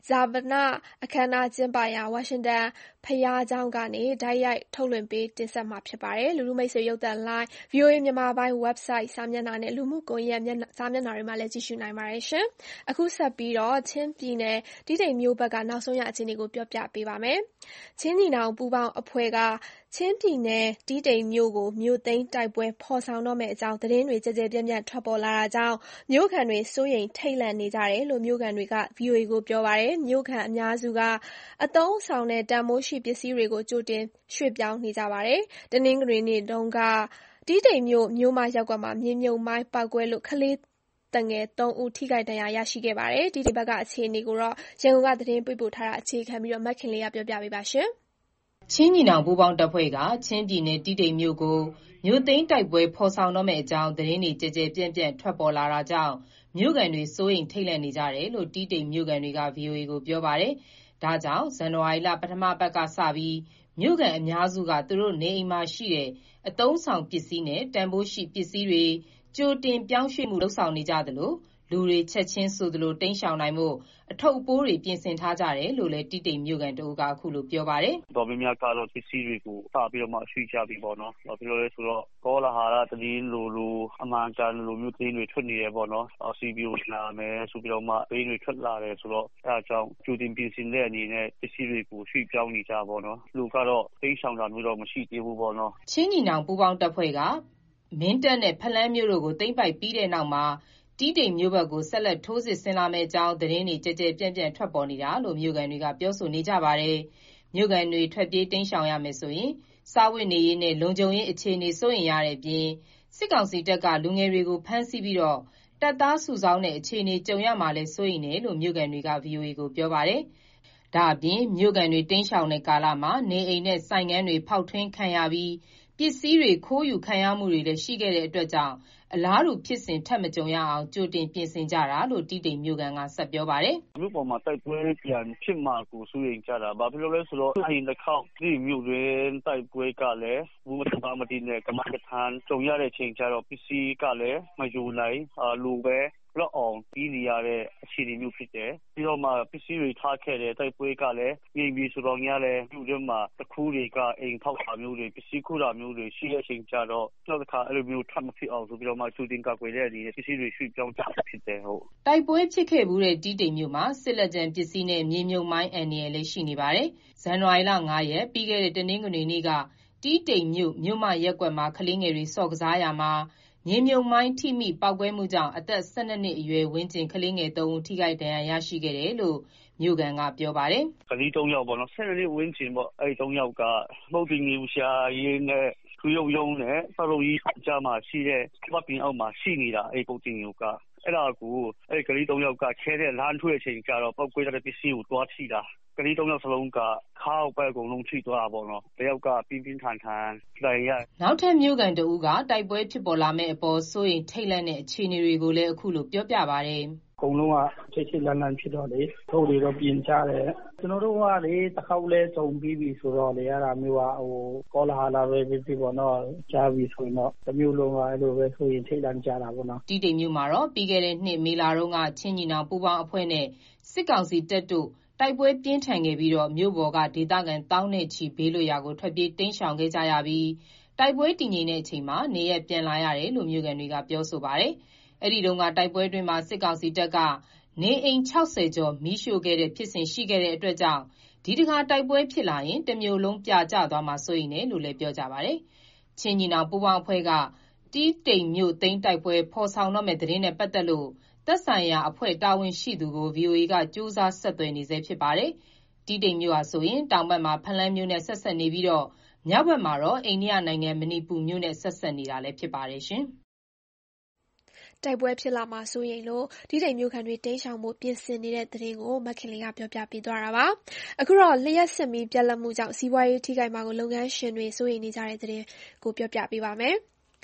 ဇာဗနအခမ်းအနားကျင်းပရာဝါရှင်တန်ဘုရားကျောင်းကနေတိုက်ရိုက်ထုတ်လွှင့်ပေးတင်ဆက်မှာဖြစ်ပါတယ်။လူထုမိတ်ဆွေရုပ်သံလိုင်း ဗွီအိုအေ မြန်မာပိုင်း website စာမျက်နှာနဲ့လူမှုကွန်ရက်စာမျက်နှာတွေမှာလည်းကြည့်ရှုနိုင်ပါတယ်ရှင်။အခုဆက်ပြီးတော့ချင်းပြည်နယ်တီးတိန်မြို့ဘက်ကနောက်ဆုံးရအခြေအနေကိုပြောပြပေးပါမယ်။ချင်းညီနောင်ပူးပေါင်းအဖွဲ့ကချင်းပြည်နယ်တီးတိန်မြို့ကိုမြို့သိမ်းတိုက်ပွဲဖော်ဆောင်တော့မယ့်အကြောင်းသတင်းတွေကြဲကြဲပြန့်ပြန့်ထွက်ပေါ်လာတာကြောင့်မြို့ခံတွေစိုးရိမ်ထိတ်လန့်နေကြတယ်လို့မြို့ခံတွေက ဗွီအိုအေ ကိုပြောပါတယ်။မြို့ခံအများစုကအသုံးအဆောင်နဲ့တန်ဖိုးရှိပစ္စည်းတွေကိုကြိုတင်ရွှေ့ပြောင်းနေကြပါတယ်။တနင်္ဂနွေနေ့တုန်းကတီးတိန်မြို့မြို့မရပ်ကွက်မှာမြေမြုပ်မိုင်းပေါက်ကွဲလို့ကလေးတငယ်သုံးဦးထိခိုက်ဒဏ်ရာရရှိခဲ့ပါတယ်။တီးတိန်ဘက်ကအခြေအနေကိုတော့ရန်ကုန်ကသတင်းပေးပို့ထားတာအခြေခံပြီးမခင်လေးကပြောပြပေးပါရှင်။ချင်းညီနောင်ပူးပေါင်းတပ်ဖွဲ့ကချင်းပြည်နယ်တီးတိန်မြို့ကိုမြို့သိမ်းတိုက်ပွဲဖော်ဆောင်တော့မယ့်အကြောင်းသတင်းတွေကြဲကြဲပြန့်ပြန့်ထွက်ပေါ်လာတာကြောင့်မြို့ကန်တွေစိုးရိမ်ထိတ်လန့်နေကြတယ်လို့တီးတိန်မြို့ကန်တွေက ဗွီအိုအေ ကိုပြောပါတယ်။ဒါကြောင့်ဇန်နဝါရီလပထမပတ်ကစပြီးမြို့ကန်အများစုကသူတို့နေအိမ်မှာရှိတဲ့အသုံးဆောင်ပစ္စည်းနဲ့တန်ဖိုးရှိပစ္စည်းတွေကြိုတင်ပြောင်းရွှေ့မှုလုပ်ဆောင်နေကြသလိုလူတွေချက်ချင်းဆိုသလိုတိမ်းရှောင်နိုင်မှုအထုပ်အပိုးတွေပြင်ဆင်ထားကြတယ်လို့လည်းတီးတိန်မြို့ကန်တို့ကအခုလိုပြောပါတယ်။တော်များများကတော့ပစ္စည်းတွေကိုစပြီးတော့မှရွှေ့ကြပြီပေါ့နော်။ဘာဖြစ်လို့လဲဆိုတော့ကောလာဟာရသတင်းလိုလိုအမှန်ကန်လိုမျိုးသတင်းတွေထွက်နေတယ်ပေါ့နော်။ စီ ဘီ အို လာမယ်ဆိုပြီးတော့မှသတင်းတွေထွက်လာတယ်ဆိုတော့အဲအကြောင်းကြိုတင်ပြင်ဆင်တဲ့အနေနဲ့ပစ္စည်းတွေကိုရွှေ့ပြောင်းနေကြပေါ့နော်။လူကတော့တိမ်းရှောင်တာမျိုးတော့မရှိသေးဘူးပေါ့နော်။ချင်းညီနောင်ပူးပေါင်းတပ်ဖွဲ့ကမင်းတပ်နဲ့ဖလန်းမြို့တို့ကိုသိမ်းပိုက်ပြီးတဲ့နောက်မှာတီးတိန်မြို့ဘက်ကိုဆက်လက်ထိုးစစ်ဆင်လာမယ့်အကြောင်းသတင်းတွေကြဲကြဲပြန့်ပြန့်ထွက်ပေါ်နေတာလို့မြို့ကန်တွေကပြောဆိုနေကြပါတယ်။မြို့ကန်တွေထွက်ပြေးတိမ်းရှောင်ရမယ်ဆိုရင်စားဝတ်နေရေးနဲ့လုံခြုံရေးအခြေအနေစိုးရိမ်ရတဲ့အပြင်စစ်ကောင်စီတပ်ကလူငယ်တွေကိုဖမ်းဆီးပြီးတော့တပ်သားစုဆောင်းတဲ့အခြေအနေကြုံရမှာလဲစိုးရိမ်တယ်လို့မြို့ကန်တွေက ဗွီအိုအေ ကိုပြောပါတယ်။ဒါအပြင်မြို့ကန်တွေတိမ်းရှောင်တဲ့ကာလမှာနေအိမ်နဲ့ဆိုင်ငန်းတွေဖောက်ထွင်းခံရပြီးပစ္စည်းတွေခိုးယူခံရမှုတွေလည်းရှိခဲ့တဲ့အတွက်ကြောင့်အလားတူဖြစ်စဉ်ထပ်မကြုံရအောင်ကြိုတင်ပြင်ဆင်ကြတာလို့တီးတိန်မြို့ကန်ကဆက်ပြောပါတယ်။မြို့ပေါ်မှာတိုက်ပွဲပြန်ဖြစ်မှာကိုစိုးရိမ်ကြတာ။ဘာဖြစ်လို့လဲဆိုတော့အရင်တစ်ခေါက်ဒီမြို့တွင်တိုက်ပွဲကလည်းဘူးမတပါမတီနဲ့ကမကထန်ကြုံရတဲ့ချိန်ကျတော့ပစ္စည်းကလည်းမယူနိုင်အလိုပဲလောက်အောင်ပြီးနေရတဲ့အခြေအနေမျိုးဖြစ်တယ်။ပြီးတော့မှပစ္စည်းတွေထားခဲ့တဲ့တိုက်ပွဲကလည်းငြိမ်ပြီးဆိုတော့ညလည်းမြို့တွင်းမှာတခုတွေကအိမ်ဖောက်တာမျိုးတွေပစ္စည်းခိုးတာမျိုးတွေရှိတဲ့အချိန်ကျတော့နောက်တစ်ခါအဲ့လိုမျိုးထပ်မဖြစ်အောင်ဆိုပြီးတော့မှကြိုတင်ကာကွယ်တဲ့အနေနဲ့ပစ္စည်းတွေရွှေ့ပြောင်းကြဖြစ်တယ်ဟုတ်။တိုက်ပွဲဖြစ်ခဲ့မှုတဲ့တီးတိန်မြို့မှာစစ်လက်ကျန်ပစ္စည်းနဲ့မြေမြုပ်မိုင်းအန်နယ်လည်းရှိနေပါတယ်။ဇန်နဝါရီလငါးရက်ပြီးခဲ့တဲ့တနင်္ဂနွေနေ့ကတီးတိန်မြို့မြို့မရက်ကွက်မှာကလေးငယ်တွေစော့ကစားရမှာမြေမြုပ်မိုင်းထိမိပောက်ကွဲမှုကြောင့်အသက်၁၂နှစ်အရွယ်ဝန်းကျင်ကလေးငယ်သုံးဦးထိခိုက်ဒဏ်ရာရရှိခဲ့တယ်လို့မြို့ကန်ကပြောပါတယ်။ကလေးသုံးယောက်ပေါ့နော်၁၂နှစ်ဝန်းကျင်ပေါ့အဲ့သုံးယောက်ကမုတ်တင်မျိုးရှာရင်းနဲ့သူရုံရုံနဲ့ဆောက်လုပ်ရေးကြားမှာရှိတဲ့ဝက်ပင်အောက်မှာရှိနေတာအဲ့ပုတ်တင်မျိုးကအဲ့ဒါကိုအဲ့ကလေးသုံးယောက်ကခဲတဲ့လမ်းထွက်ချိန်ကျတော့ပောက်ကွဲတဲ့ပစ္စည်းကိုတွားထိတာကလေးသုံးယောက်စလုံးကခါအောက်ပဲအကုန်လုံးထိသွားတာပေါ့နော်တယောက်ကပြင်းပြင်းထန်ထန်တိုင်ရနောက်ထပ်မြို့ကန်တူကတိုက်ပွဲဖြစ်ပေါ်လာမယ့်အပေါ်စိုးရင်ထိတ်လန့်တဲ့အခြေအနေတွေကိုလည်းအခုလိုပြောပြပါတယ်အကုန်လုံးကချိတ်ချိတ်လန်းလန်းဖြစ်တော့လေထုတ်တွေတော့ပြင်ကြတယ်ကျွန်တော်တို့ကလေတစ်ခေါက်လဲစုံပြီးပြီဆိုတော့လေအဲ့ဒါမျိုးကဟိုကောလာဟာလာပဲဖြစ်ဖြစ်ပေါ့နော်ကြားပြီဆိုရင်တော့တစ်မျိုးလုံးကအဲ့လိုပဲဆိုရင်ထိတ်လန့်ကြတာပေါ့နော်တီးတိန်မြို့မှာတော့ပြီးခဲ့တဲ့နှစ်မေလာတုန်းကချင်းညီနောင်ပူပေါင်းအဖွဲ့နဲ့စစ်ကောင်စီတပ်တို့တိုက်ပွဲပြင်းထန်ခဲ့ပြီးတော့မြို့ပေါ်ကဒေသခံတောင်းနဲ့ချီဘေးလွတ်ရာကိုထွက်ပြေးတိမ်းရှောင်ခဲ့ကြရပြီးတိုက်ပွဲတည်ငြိမ်တဲ့အချိန်မှာနေရပြန်လာရတယ်လို့မြို့ကန်တွေကပြောဆိုပါတယ်။အဲ့ဒီတုန်းကတိုက်ပွဲတွင်မှာစစ်ကောင်စီတပ်ကနေအိမ်၆၀ကျော်မီးရှို့ခဲ့တဲ့ဖြစ်စဉ်ရှိခဲ့တဲ့အတွက်ကြောင့်ဒီတခါတိုက်ပွဲဖြစ်လာရင်တမျိုးလုံးပြကျသွားမှာစိုးရိမ်တယ်လို့လည်းပြောကြပါတယ်။ချင်းညီနောင်ပူပေါင်းအဖွဲ့ကတီးတိန်မြို့သိမ်းတိုက်ပွဲဖော်ဆောင်တော့မယ့်သတင်းနဲ့ပတ်သက်လို့သက်ဆိုင်ရာအဖွဲ့တာဝန်ရှိသူကို ဗွီအိုအေ ကကြိုးစားဆက်သွယ်နေဆဲဖြစ်ပါတယ်။တီးတိန်မြို့ဟာဆိုရင်တောင်ဘက်မှာဖလန်းမြို့နဲ့ဆက်ဆက်နေပြီးတော့မြောက်ဘက်မှာတော့အိန္ဒိယနိုင်ငံမဏိပူမြို့နဲ့ဆက်ဆက်နေတာလည်းဖြစ်ပါတယ်ရှင်။တိုက်ပွဲဖြစ်လာမှာစိုးရိမ်လို့တီးတိန်မြို့ခံတွေတိမ်းရှောင်မှုပြင်ဆင်နေတဲ့သတင်းကိုမခင်လေးကပြောပြပေးသွားတာပါ။အခုတော့လျှက်စစ်မီပြက်လက်မှုကြောင့်စီးပွားရေးထိခိုက်မှာကိုလုပ်ငန်းရှင်တွေစိုးရိမ်နေကြတဲ့သတင်းကိုပြောပြပေးပါမယ်။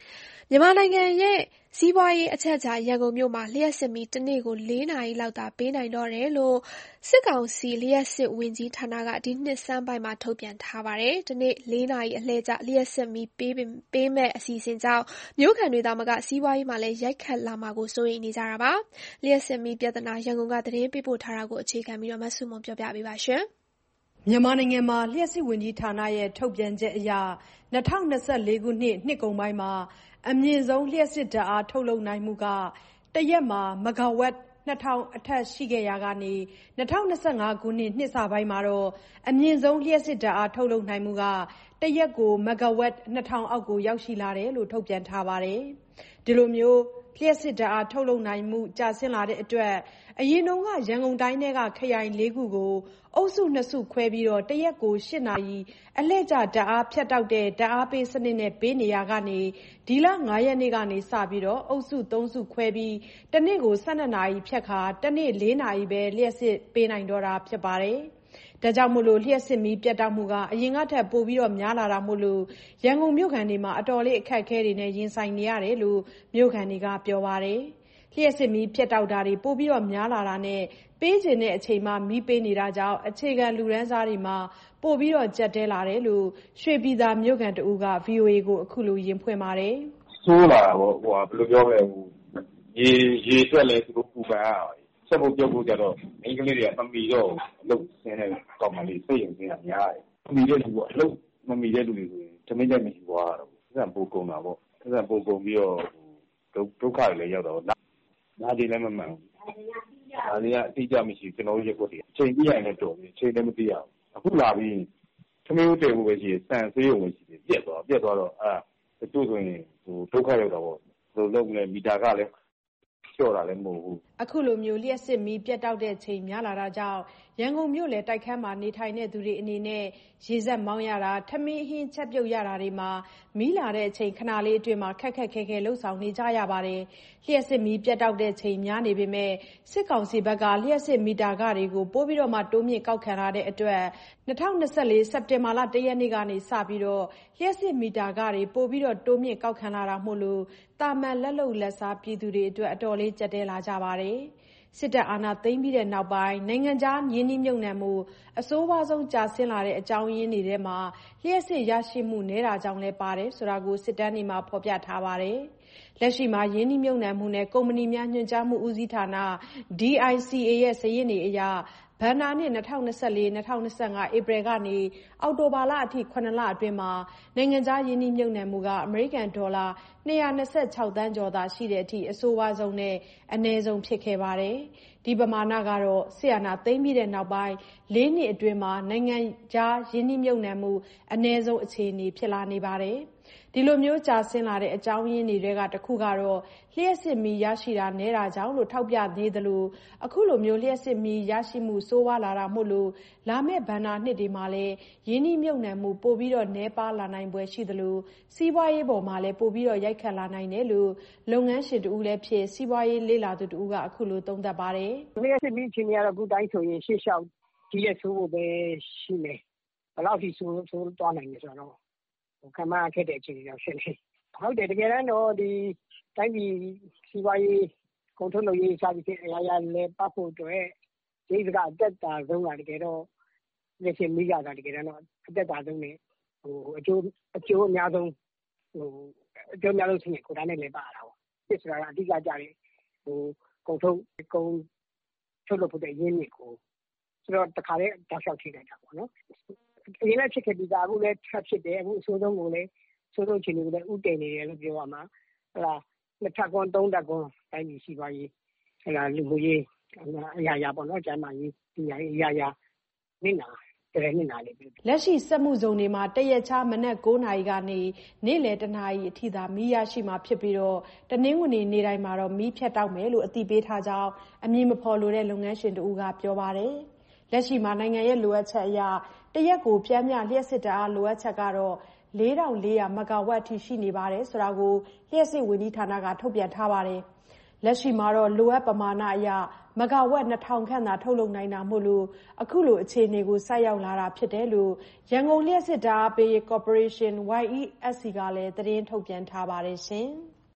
မြန်မာနိုင်ငံရဲ့စီးပွားရေးအချက်အခြာရန်ကုန်မြို့မှာလျှပ်စစ်မီးတစ်နေ့ကိုလေးနာရီလောက်သာပေးနိုင်တော့တယ်လို့စစ်ကောင်စီလျှပ်စစ်ဝန်ကြီးဌာနကဒီနှစ်ဆန်းပိုင်းမှာထုတ်ပြန်ထားပါတယ်။တစ်နေ့လေးနာရီအလှည့်ကျလျှပ်စစ်မီးပေးပေးမဲ့အစီအစဉ်ကြောင့်မြို့ခံတွေသာမကစီးပွားရေးမှာလည်းရိုက်ခတ်လာမှာကိုစိုးရိမ်နေကြတာပါ။လျှပ်စစ်မီးပြဿနာရန်ကုန်ကသတင်းပေးပို့ထားတာကိုအခြေခံပြီးတော့မဆုမွန်ပြောပြပေးပါရှင်။မြန်မာနိုင်ငံမှာလျှပ်စစ်ဝန်ကြီးဌာနရဲ့ထုတ်ပြန်ချက်အရ၂၀၂၄ခုနှစ်နှစ်ကုန်ပိုင်းမှာအမြင့်ဆုံးလျှပ်စစ်ဓာတ်အားထုတ်လုပ်နိုင်မှုကတရက်မှာမဂါဝပ်နှစ်ထောင်အထက်ရှိခဲ့ရာကနေ၂၀၂၅ခုနှစ်နှစ်စပိုင်းမှာတော့အမြင့်ဆုံးလျှပ်စစ်ဓာတ်အားထုတ်လုပ်နိုင်မှုကတရက်ကိုမဂါဝပ်နှစ်ထောင်အောက်ကိုရောက်ရှိလာတယ်လို့ထုတ်ပြန်ထားပါတယ်။ဒီလိုမျိုးလျှပ်စစ်ဓာတ်အားထုတ်လုပ်နိုင်မှုကျဆင်းလာတဲ့အတွက်အရင်တုန်းကရန်ကုန်တိုင်းထဲကခရိုင်လေးခုကိုအုပ်စုနှစ်စုခွဲပြီးတော့တရက်ကို၈နာရီအလှည့်ကျဓာတ်အားဖြတ်တောက်တဲ့ဓာတ်အားပေးစနစ်နဲ့ပေးနေရကနေဒီလ၅ရက်နေ့ကနေစပြီးတော့အုပ်စုသုံးစုခွဲပြီးတနေ့ကို၁၂နာရီဖြတ်ခါတနေ့၄နာရီပဲလျှပ်စစ်ပေးနိုင်တော့တာဖြစ်ပါတယ်။ဒါကြောင့်မို့လို့လျှက်စစ်မီးပြတ်တောက်မှုကအရင်ကထက်ပိုပြီးတော့များလာတာမို့လို့ရန်ကုန်မြို့ခံတွေမှာအတော်လေးအခက်အခဲတွေနဲ့ရင်ဆိုင်နေရတယ်လို့မြို့ခံတွေကပြောပါတယ်။လျှက်စစ်မီးပြတ်တောက်တာတွေပိုပြီးတော့များလာတာနဲ့ပေးခြင်းတဲ့အချိန်မှမီးပေးနေတာကြောင့်အခြေခံလူရန်စားတွေမှာပိုပြီးတော့ကြက်တဲလာတယ်လို့ရွှေပြည်သာမြို့ခံတဦးက ဗီအိုအေ ကိုအခုလိုရင်ဖွင့်ပါတယ်။ဆိုးလာတာပေါ့ဟိုဘယ်လိုပြောမလဲဟိုရေရေအတွက်လည်းသူတို့ပူပန်ရဆက်ဖို့ပြုတ်ဖို့ကြတော့အင်္ဂလိပ်တွေကမမီတော့အလုပ်ဆင်းတဲ့ကောင်မလေးစိတ်ရင်ဆင်းတာများတယ်။မီတဲ့လူကအလုပ်မမီတဲ့လူတွေဆိုရင်တမင်တက်မရှိသွားတော့ဘူး။ဆက်ပိုကုန်တာပေါ့။ဆက်ပိုကုန်ပြီးတော့ဒုက္ခတွေလည်းရောက်တော့နားတွေလည်းမမှန်ဘူး။ဒါတွေကအတိအကျမရှိကျွန်တော်ရက်ွက်တွေအချိန်ပြည့်ရင်လည်းတော်ပြီအချိန်လည်းမသိရဘူး။အခုလာပြီးသမီးတို့တည်ဖို့ပဲရှိတယ်စံဆေးရုံပဲရှိတယ်ပြက်သွားပြက်သွားတော့အဲတချို့ဆိုရင်ဟိုဒုက္ခရောက်တာပေါ့။လိုလုံးလည်းမီတာကလည်းကျော်တာလည်းမဟုတ်ဘူးအခုလိုမျိုးလျှက်စစ်မီးပြတ်တောက်တဲ့ချိန်များလာတာကြောင့်ရန်ကုန်မြို့လေတိုက်ခန်းမှာနေထိုင်တဲ့သူတွေအနေနဲ့ရေစက်မောင်းရတာထမင်းဟင်းချက်ပြုတ်ရတာတွေမှာမီးလာတဲ့အချိန်ခဏလေးအတွင်းမှာခက်ခက်ခဲခဲလှုပ်ဆောင်နေကြရပါတယ်လျှက်စစ်မီးပြတ်တောက်တဲ့ချိန်များနေပေမဲ့စစ်ကောင်စီဘက်ကလျှက်စစ်မီတာကတွေကိုပိုးပြီးတော့မှတိုးမြင့်ကောက်ခံလာတဲ့အတွက်၂၀၂၄စက်တင်ဘာလ၁ရက်နေ့ကနေစပြီးတော့လျှက်စစ်မီတာကတွေပိုးပြီးတော့တိုးမြင့်ကောက်ခံလာတာမို့လို့တာမန်လက်လုံလက်စားပြည်သူတွေအတွက်အတော်လေးကြက်တဲလာကြပါတယ်စစ်တပ်အာဏာသိမ်းပြီးတဲ့နောက်ပိုင်းနိုင်ငံခြားရင်းနှီးမြှုပ်နှံမှုအဆိုးဝါးဆုံးကျဆင်းလာတဲ့အကြောင်းရင်းတွေထဲမှာလျှက်စစ်ရရှိမှုနည်းတာကြောင့်လည်းပါတယ်ဆိုတာကိုစစ်တမ်းတွေမှာဖော်ပြထားပါတယ်။လက်ရှိမှာရင်းနှီးမြှုပ်နှံမှုနဲ့ကုမ္ပဏီများညွှန်ကြားမှုဦးစီးဌာန D I C A ရဲ့စာရင်းတွေအရဘဏ္ဍာနှစ်၂၀၂၄ ၂၀၂၅ဧပြီကနေအောက်တိုဘာလအထိခုနှစ်လအတွင်းမှာနိုင်ငံခြားရင်းနှီးမြှုပ်နှံမှုကအမေရိကန်ဒေါ်လာ၂၂၆သန်းကျော်သာရှိတဲ့အထိအဆိုးဝါးဆုံးနဲ့အနည်းဆုံးဖြစ်ခဲ့ပါတယ်။ဒီပမာဏကတော့ဆီယနာသိမ်းပြီးတဲ့နောက်ပိုင်းလေးနှစ်အတွင်းမှာနိုင်ငံခြားရင်းနှီးမြှုပ်နှံမှုအနည်းဆုံးအခြေအနေဖြစ်လာနေပါတယ်။ဒီလိုမျိုးကြာဆင်းလာတဲ့အကြောင်းရင်းတွေကတခုကတော့လျှက်စစ်မီးရရှိတာနည်းတာကြောင့်လို့ထောက်ပြသေးတယ်လို့အခုလိုမျိုးလျှက်စစ်မီးရရှိမှုစိုးဝါးလာတာမို့လို့လာမယ့်ဘဏ္ဍာနှစ်တွေမှာလည်းရင်းနှီးမြှုပ်နှံမှုပိုပြီးတော့နှဲပါလာနိုင်ပွဲရှိသလိုစီးပွားရေးပေါ်မှာလည်းပိုပြီးတော့ရိုက်ခတ်လာနိုင်တယ်လို့လုပ်ငန်းရှင်တူလည်းဖြစ်စီးပွားရေးလေ့လာသူတူကအခုလိုသုံးသပ်ပါတယ်လျှက်စစ်မီးအခြေအနေကတော့အခုတိုင်းဆိုရင်ရှေ့လျှောက်ကြီးရဲ့ဆိုးဖို့ပဲရှိမယ်ဘယ်လောက်ထိဆိုးဆိုးသွားနိုင်လဲဆိုတော့ကမ္ဘာခက်တဲ့အခြေအနေတော့ဖြစ်နေဟုတ်တယ်တကယ်တမ်းတော့ဒီတိုင်းပြည်စီးပွားရေးကုန်ထုတ်လုပ်ရေးစသည်ဖြင့်အရာရာလည်းပတ်ဖို့အတွက်ဒီစကအသက်တာဆုံးတာတကယ်တော့လက်ရှိမိကြတာတကယ်တော့အသက်တာဆုံးနေဟိုအကျိုးအကျိုးအများဆုံးဟိုအကျိုးအများဆုံးဆင်းရဲကိုတိုင်းနဲ့လည်းပါတာပေါ့ဖြစ်ဆိုတာကအဓိကကြတယ်ဟိုကုန်ထုတ်ကုန်ထုတ်လုပ်ဖို့တဲ့ရင်းမြစ်ကိုဆိုတော့တခါလေတောက်လျှောက်ထိလိုက်တာပေါ့နော်အရင်ကဖြစ်ခဲ့ပြီးသားအခုလည်းထပ်ဖြစ်တယ်အခုအဆိုးဆုံးကိုလည်းဆိုးဆုံးအခြေအနေကိုလည်းဥတည်နေတယ်လို့ပြောရမှာအဲ့ဒါနှစ်ထပ်ကွန်းသုံးထပ်ကွန်းတိုင်းပြည်ရှိပါရေးအဲ့ဒါလူမှုရေးအရာရာပေါ့နော်ကျန်းမာရေးဒီအရာရာနေနာတယ်နေနာလေးလက်ရှိစက်မှုဇုံတွေမှာတရက်ချမနက်၉နာရီကနေနေ့လယ်တနာရီအထိသာမီးရရှိမှာဖြစ်ပြီးတော့တနင်္ဂနွေနေ့တိုင်းမှာတော့မီးဖြတ်တောက်မယ်လို့အသိပေးထားကြောင်းအမည်မဖော်လိုတဲ့လုပ်ငန်းရှင်တူကပြောပါတယ်လက်ရှိမှာနိုင်ငံရဲ့လိုအပ်ချက်အရတရက်ကိုပြင်းပြလျှက်စစ်တအားလိုအပ်ချက်ကတော့၄ထောင်၄ရာမဂါဝပ်အထိရှိနေပါတယ်ဆိုတာကိုလျှက်စစ်ဝန်ကြီးဌာနကထုတ်ပြန်ထားပါတယ်လက်ရှိမှာတော့လိုအပ်ပမာဏအရမဂါဝပ်၂ထောင်ခန့်သာထုတ်လုပ်နိုင်တာမို့လို့အခုလိုအခြေအနေကိုဆိုက်ရောက်လာတာဖြစ်တယ်လို့ရန်ကုန်လျှက်စစ်တအားပေးကော်ပိုရေးရှင်း Y E S C ကလည်းသတင်းထုတ်ပြန်ထားပါတယ်ရှင်။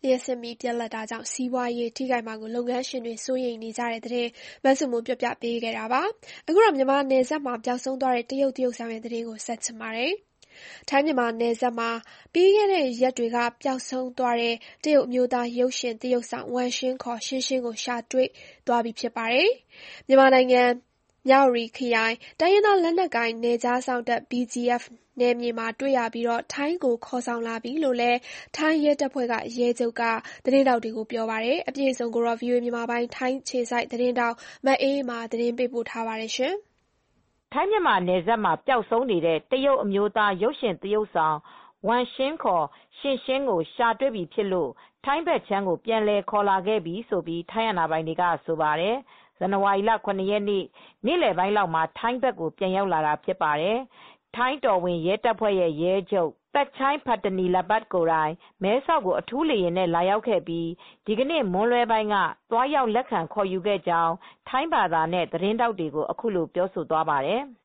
လျှပ်စစ်မီးပြတ်လတ်တာကြောင့်စီးပွားရေးထိခိုက်မှာကိုလုပ်ငန်းရှင်တွေစိုးရိမ်နေကြတဲ့သတင်းမဆုမိုးပြောပြပေးခဲ့တာပါ။အခုတော့မြန်မာနယ်စပ်မှာပျောက်ဆုံးသွားတဲ့တရုတ်တရုတ်ဆောင်ရဲ့သတင်းကိုဆက်ချင်ပါတယ်။ထိုင်းမြန်မာနယ်စပ်မှာပြီးခဲ့တဲ့ရက်တွေကပျောက်ဆုံးသွားတဲ့တရုတ်အမျိုးသားရုပ်ရှင်တရုတ်ဆောင်ဝမ်ရှင်းခေါ်ရှင်းရှင်းကိုရှာတွေ့သွားပြီဖြစ်ပါတယ်။မြန်မာနိုင်ငံမြဝတီခရိုင်တိုင်းရင်းသားလက်နက်ကိုင်နယ်ခြားစောင့်တပ် B G F နယ်မြေမှာတွေ့ရပြီးတော့ထိုင်းကိုခေါ်ဆောင်လာပြီလို့လည်းထိုင်းရဲတပ်ဖွဲ့ကရဲချုပ်ကသတင်းတောက်တွေကိုပြောပါတယ်။အပြည့်အစုံကိုတော့ ဗွီအိုအေ မြန်မာပိုင်းထိုင်းခြေစိုက်သတင်းတောက်မအေးမာသတင်းပေးပို့ထားပါတယ်ရှင်။ထိုင်းမြန်မာနယ်စပ်မှာပျောက်ဆုံးနေတဲ့တရုတ်အမျိုးသားရုပ်ရှင်သရုပ်ဆောင်ဝမ်ရှင်းခေါ်ရှင်းရှင်းကိုရှာတွေ့ပြီဖြစ်လို့ထိုင်းဘက်ခြမ်းကိုပြန်လည်ခေါ်လာခဲ့ပြီဆိုပြီးထိုင်းအာဏာပိုင်တွေကဆိုပါတယ်။ဇန်နဝါရီလ ခုနှစ် ရက်နေ့နေ့လယ်ပိုင်းလောက်မှာထိုင်းဘက်ကိုပြန်ရောက်လာတာဖြစ်ပါတယ်။ထိုင်းတော်ဝင်ရဲတပ်ဖွဲ့ရဲ့ရဲချုပ်သက်ချိုင်းဖတ်တနီလပတ်ကိုယ်တိုင်မဲဆောက်ကိုအထူးလေယာဉ်နဲ့လာရောက်ခဲ့ပြီးဒီကနေ့မွန်းလွဲပိုင်းကသွားရောက်လက်ခံခေါ်ယူခဲ့ကြောင်းထိုင်းဘာသာနဲ့သတင်းတောက်တွေကိုအခုလိုပြောဆိုသွားပါတယ်။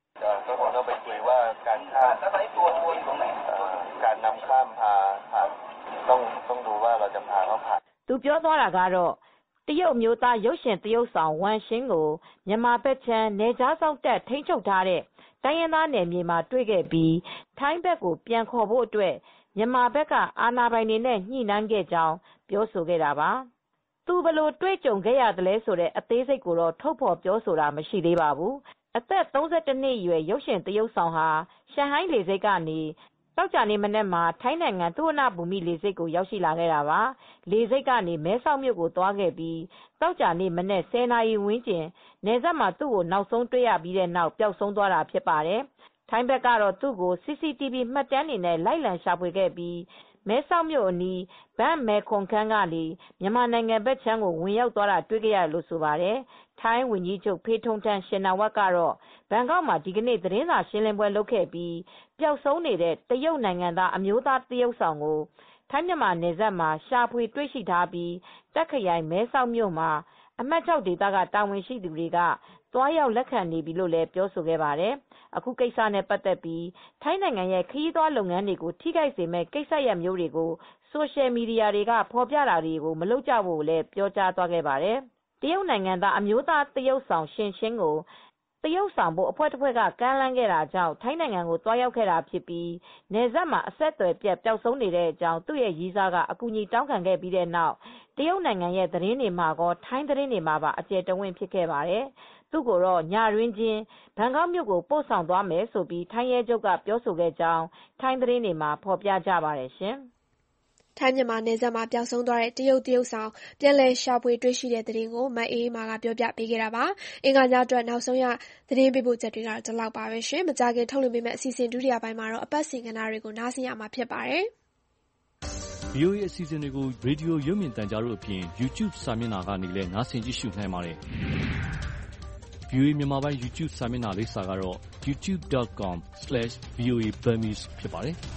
သူပြောသွားတာကတော့တရုတ်အမျိုးသားရုပ်ရှင်သရုပ်ဆောင်ဝမ်ရှင်းကိုမြန်မာဘက်ခြမ်းနယ်ခြားစောင့်တပ်ထိန်းချုပ်ထားတဲ့တိုင်းရင်းသားနယ်မြေမှာတွေ့ခဲ့ပြီးထိုင်းဘက်ကိုပြန်ခေါ်ဖို့အတွက်မြန်မာဘက်ကအာဏာပိုင်တွေနဲ့ညှိနှိုင်းခဲ့ကြောင်းပြောဆိုခဲ့တာပါ။သူဘယ်လိုတွေ့ကြုံခဲ့ရသလဲဆိုတဲ့အသေးစိတ်ကိုတော့ထုတ်ဖော်ပြောဆိုတာမရှိသေးပါဘူး။အသက် သုံးဆယ့်တစ် နှစ်အရွယ်ရုပ်ရှင်သရုပ်ဆောင်ဟာရှန်ဟိုင်းလေဆိပ်ကနေသောကြာနေ့မနက်မှာထိုင်းနိုင်ငံသုဝဏ္ဏဘူမိလေဆိပ်ကိုရောက်ရှိလာခဲ့တာပါ။လေဆိပ်ကနေမဲဆောက်မြို့ကိုသွားခဲ့ပြီးသောကြာနေ့မနက် ဆယ်နာရီဝန်းကျင်နယ်စပ်မှာသူ့ကိုနောက်ဆုံးတွေ့ရပြီးတဲ့နောက်ပျောက်ဆုံးသွားတာဖြစ်ပါတယ်။ထိုင်းဘက်ကတော့သူ့ကို C C T V မှတ်တမ်းတွေနဲ့လိုက်လံရှာဖွေခဲ့ပြီးမဲဆောက်မြို့အနီးဘန့်မဲခွန်ခန်းကနေမြန်မာနိုင်ငံဘက်ခြမ်းကိုဝင်ရောက်သွားတာတွေ့ခဲ့ရတယ်လို့ဆိုပါတယ်။ထိုင်းဝန်ကြီးချုပ်ဖေထုံထန်ရှင်နာဝပ်ကတော့ဘန်ကောက်မှာဒီကနေ့သတင်းစာရှင်းလင်းပွဲလုပ်ခဲ့ပြီးပျောက်ဆုံးနေတဲ့တရုတ်နိုင်ငံသားအမျိုးသားသရုပ်ဆောင်ကိုထိုင်းမြန်မာနယ်စပ်မှာရှာဖွေတွေ့ရှိထားပြီးတာ့ခ်ခရိုင်မဲဆောက်မြို့မှာအမှတ် ၆ ဒေသကတာဝန်ရှိသူတွေကသွားရောက်လက်ခံနေပြီလို့လည်းပြောဆိုခဲ့ပါတယ်။အခုကိစ္စနဲ့ပတ်သက်ပြီးထိုင်းနိုင်ငံရဲ့ခရီးသွားလုပ်ငန်းတွေကိုထိခိုက်စေမယ့်ကိစ္စရပ်မျိုးတွေကိုဆိုရှယ်မီဒီယာတွေကဖော်ပြတာတွေကိုမလုပ်ကြဖို့လည်းပြောကြားသွားခဲ့ပါတယ်။တရုတ်နိုင်ငံသားအမျိုးသားသရုပ်ဆောင်ရှင်းရှင်းကိုသရုပ်ဆောင်ဖို့အဖွဲ့တစ်ဖွဲ့ကကမ်းလှမ်းခဲ့တာကြောင့်ထိုင်းနိုင်ငံကိုသွားရောက်ခဲ့တာဖြစ်ပြီးနယ်စပ်မှာအဆက်အသွယ်ပြတ်ပျောက်ဆုံးနေတဲ့အကြောင်းသူ့ရဲ့ရည်းစားကအကူအညီတောင်းခံခဲ့ပြီးတဲ့နောက်တရုတ်နိုင်ငံရဲ့သတင်းတွေမှာကောထိုင်းသတင်းတွေမှာပါအကျယ်တဝင့်ဖြစ်ခဲ့ပါတယ်။သူ့ကိုတော့ညတွင်းချင်းဘန်ကောက်မြို့ကိုပို့ဆောင်သွားမယ်ဆိုပြီးထိုင်းရဲချုပ်ကပြောဆိုခဲ့ကြောင်းထိုင်းသတင်းတွေမှာဖော်ပြကြပါတယ်ရှင်။ထိုင်းမြန်မာနယ်စပ်မှာပျောက်ဆုံးသွားတဲ့တရုတ်တရုတ်ဆောင်ပြန်လည်ရှာဖွေတွေ့ရှိတဲ့သတင်းကိုမအေးမာကပြောပြပေးခဲ့တာပါ။အင်္ဂါညအတွက်နောက်ဆုံးရသတင်းပေးပို့ချက်တွေကတော့ဒီလောက်ပါပဲရှင်။မကြခင်ထုတ်လွှင့်ပေးမယ့်အစီအစဉ်ဒုတိယပိုင်းမှာတော့အပတ်စဉ်ကဏ္ဍတွေကိုနားဆင်ရမှာဖြစ်ပါတယ်။ ဗွီအိုအေ အစီအစဉ်တွေကိုရေဒီယိုရုပ်မြင်သံကြားတို့အပြင် YouTube စာမျက်နှာကနေလည်းနားဆင်ကြည့်ရှုနိုင်ပါတယ်။ ဗွီအိုအေမြန်မာပိုင်း YouTube စာမျက်နှာလိပ်စာကတော့ ยูทูบ ဒอท ကွန် စလဲ့ရှ် ဗီအိုအေ ဘမ်မီစ် ဖြစ်ပါတယ်။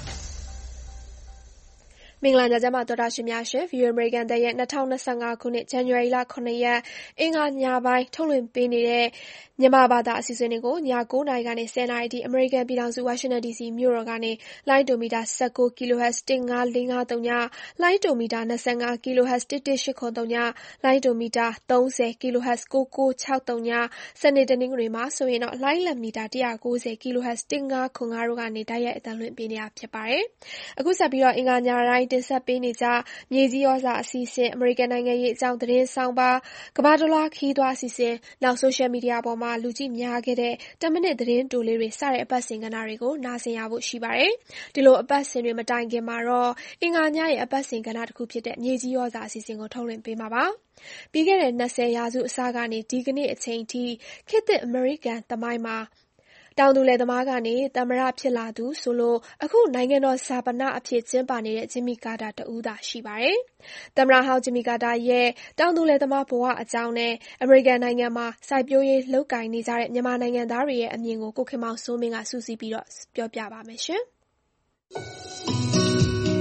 မင်္ဂလာညချမ်းပါသောတာရှင်များရှင် View American တဲ့ရဲ့၂၀၂၅ခုနှစ်ဇန်နဝါရီလခုနှစ်ရက်အင်္ဂါညပိုင်းထုတ်လွှင့်ပေးနေတဲ့မြန်မာဘာသာအစီအစဉ်တွေကိုညကိုးနာရီကနေဆယ်နာရီအထိအမေရိကန်ပြည်ထောင်စုဝါရှင်တန်ဒီစီမြို့တော်ကနေလိုင်းဒိုမီတာ၁၉ kHz ၁၅၄၅၃ညလိုင်းဒိုမီတာ၂၅ kHz ၁၁၈၇၃ညလိုင်းဒိုမီတာ၃၀ kHz ၉၉၆၃ညစနေတနင်္ဂနွေမှာဆိုရင်တော့လိုင်းလံမီတာ၁၉၀ kHz ၁၅၇၅တို့ကနေတိုက်ရိုက်အသံလွှင့်ပေးနေတာဖြစ်ပါတယ်။အခုဆက်ပြီးတော့အင်္ဂါညတိုင်းတင်ဆက်ပေးနေကြမြေကြီးရောစာအစီအစဉ်အမေရိကန်နိုင်ငံရေးအကြောင်းသတင်းဆောင်ပါကမ္ဘာတစ်လွှားခီးသွွားအစီအစဉ်နောက်ဆိုရှယ်မီဒီယာပေါ်မှာလူကြည့်များခဲ့တဲ့တမိနစ်သတင်းတိုလေးတွေစတဲ့အပတ်စဉ်ကဏ္ဍတွေကိုနားဆင်ရဖို့ရှိပါတယ်။ဒီလိုအပတ်စဉ်တွေမတိုင်ခင်မှာတော့အင်္ဂါညရဲ့အပတ်စဉ်ကဏ္ဍတစ်ခုဖြစ်တဲ့မြေကြီးရောစာအစီအစဉ်ကိုထုတ်လွှင့်ပေးမှာပါ။ပြီးခဲ့တဲ့၂၀ရာစုအစကနေဒီကနေ့အချိန်ထိခေတ်သစ်အမေရိကန်သမိုင်းမှာတောင်သူလယ်သမားကနေသမ္မတဖြစ်လာသူဆိုလို့အခုနိုင်ငံတော်ဈာပနအဖြစ်ကျင်းပနေတဲ့ဂျင်မီကာတာတဦးသာရှိပါတယ်။သမ္မတဟောင်းဂျင်မီကာတာရဲ့တောင်သူလယ်သမားဘဝအကြောင်းနဲ့အမေရိကန်နိုင်ငံမှာစိုက်ပျိုးရေးလုပ်ကိုင်နေကြတဲ့မြန်မာနိုင်ငံသားတွေရဲ့အမြင်ကိုကိုခင်မောင်စိုးမင်းကစုစည်းပြီးတော့ပြောပြပါမယ်ရှင်။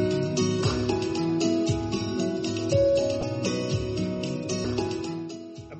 အမေရိကန်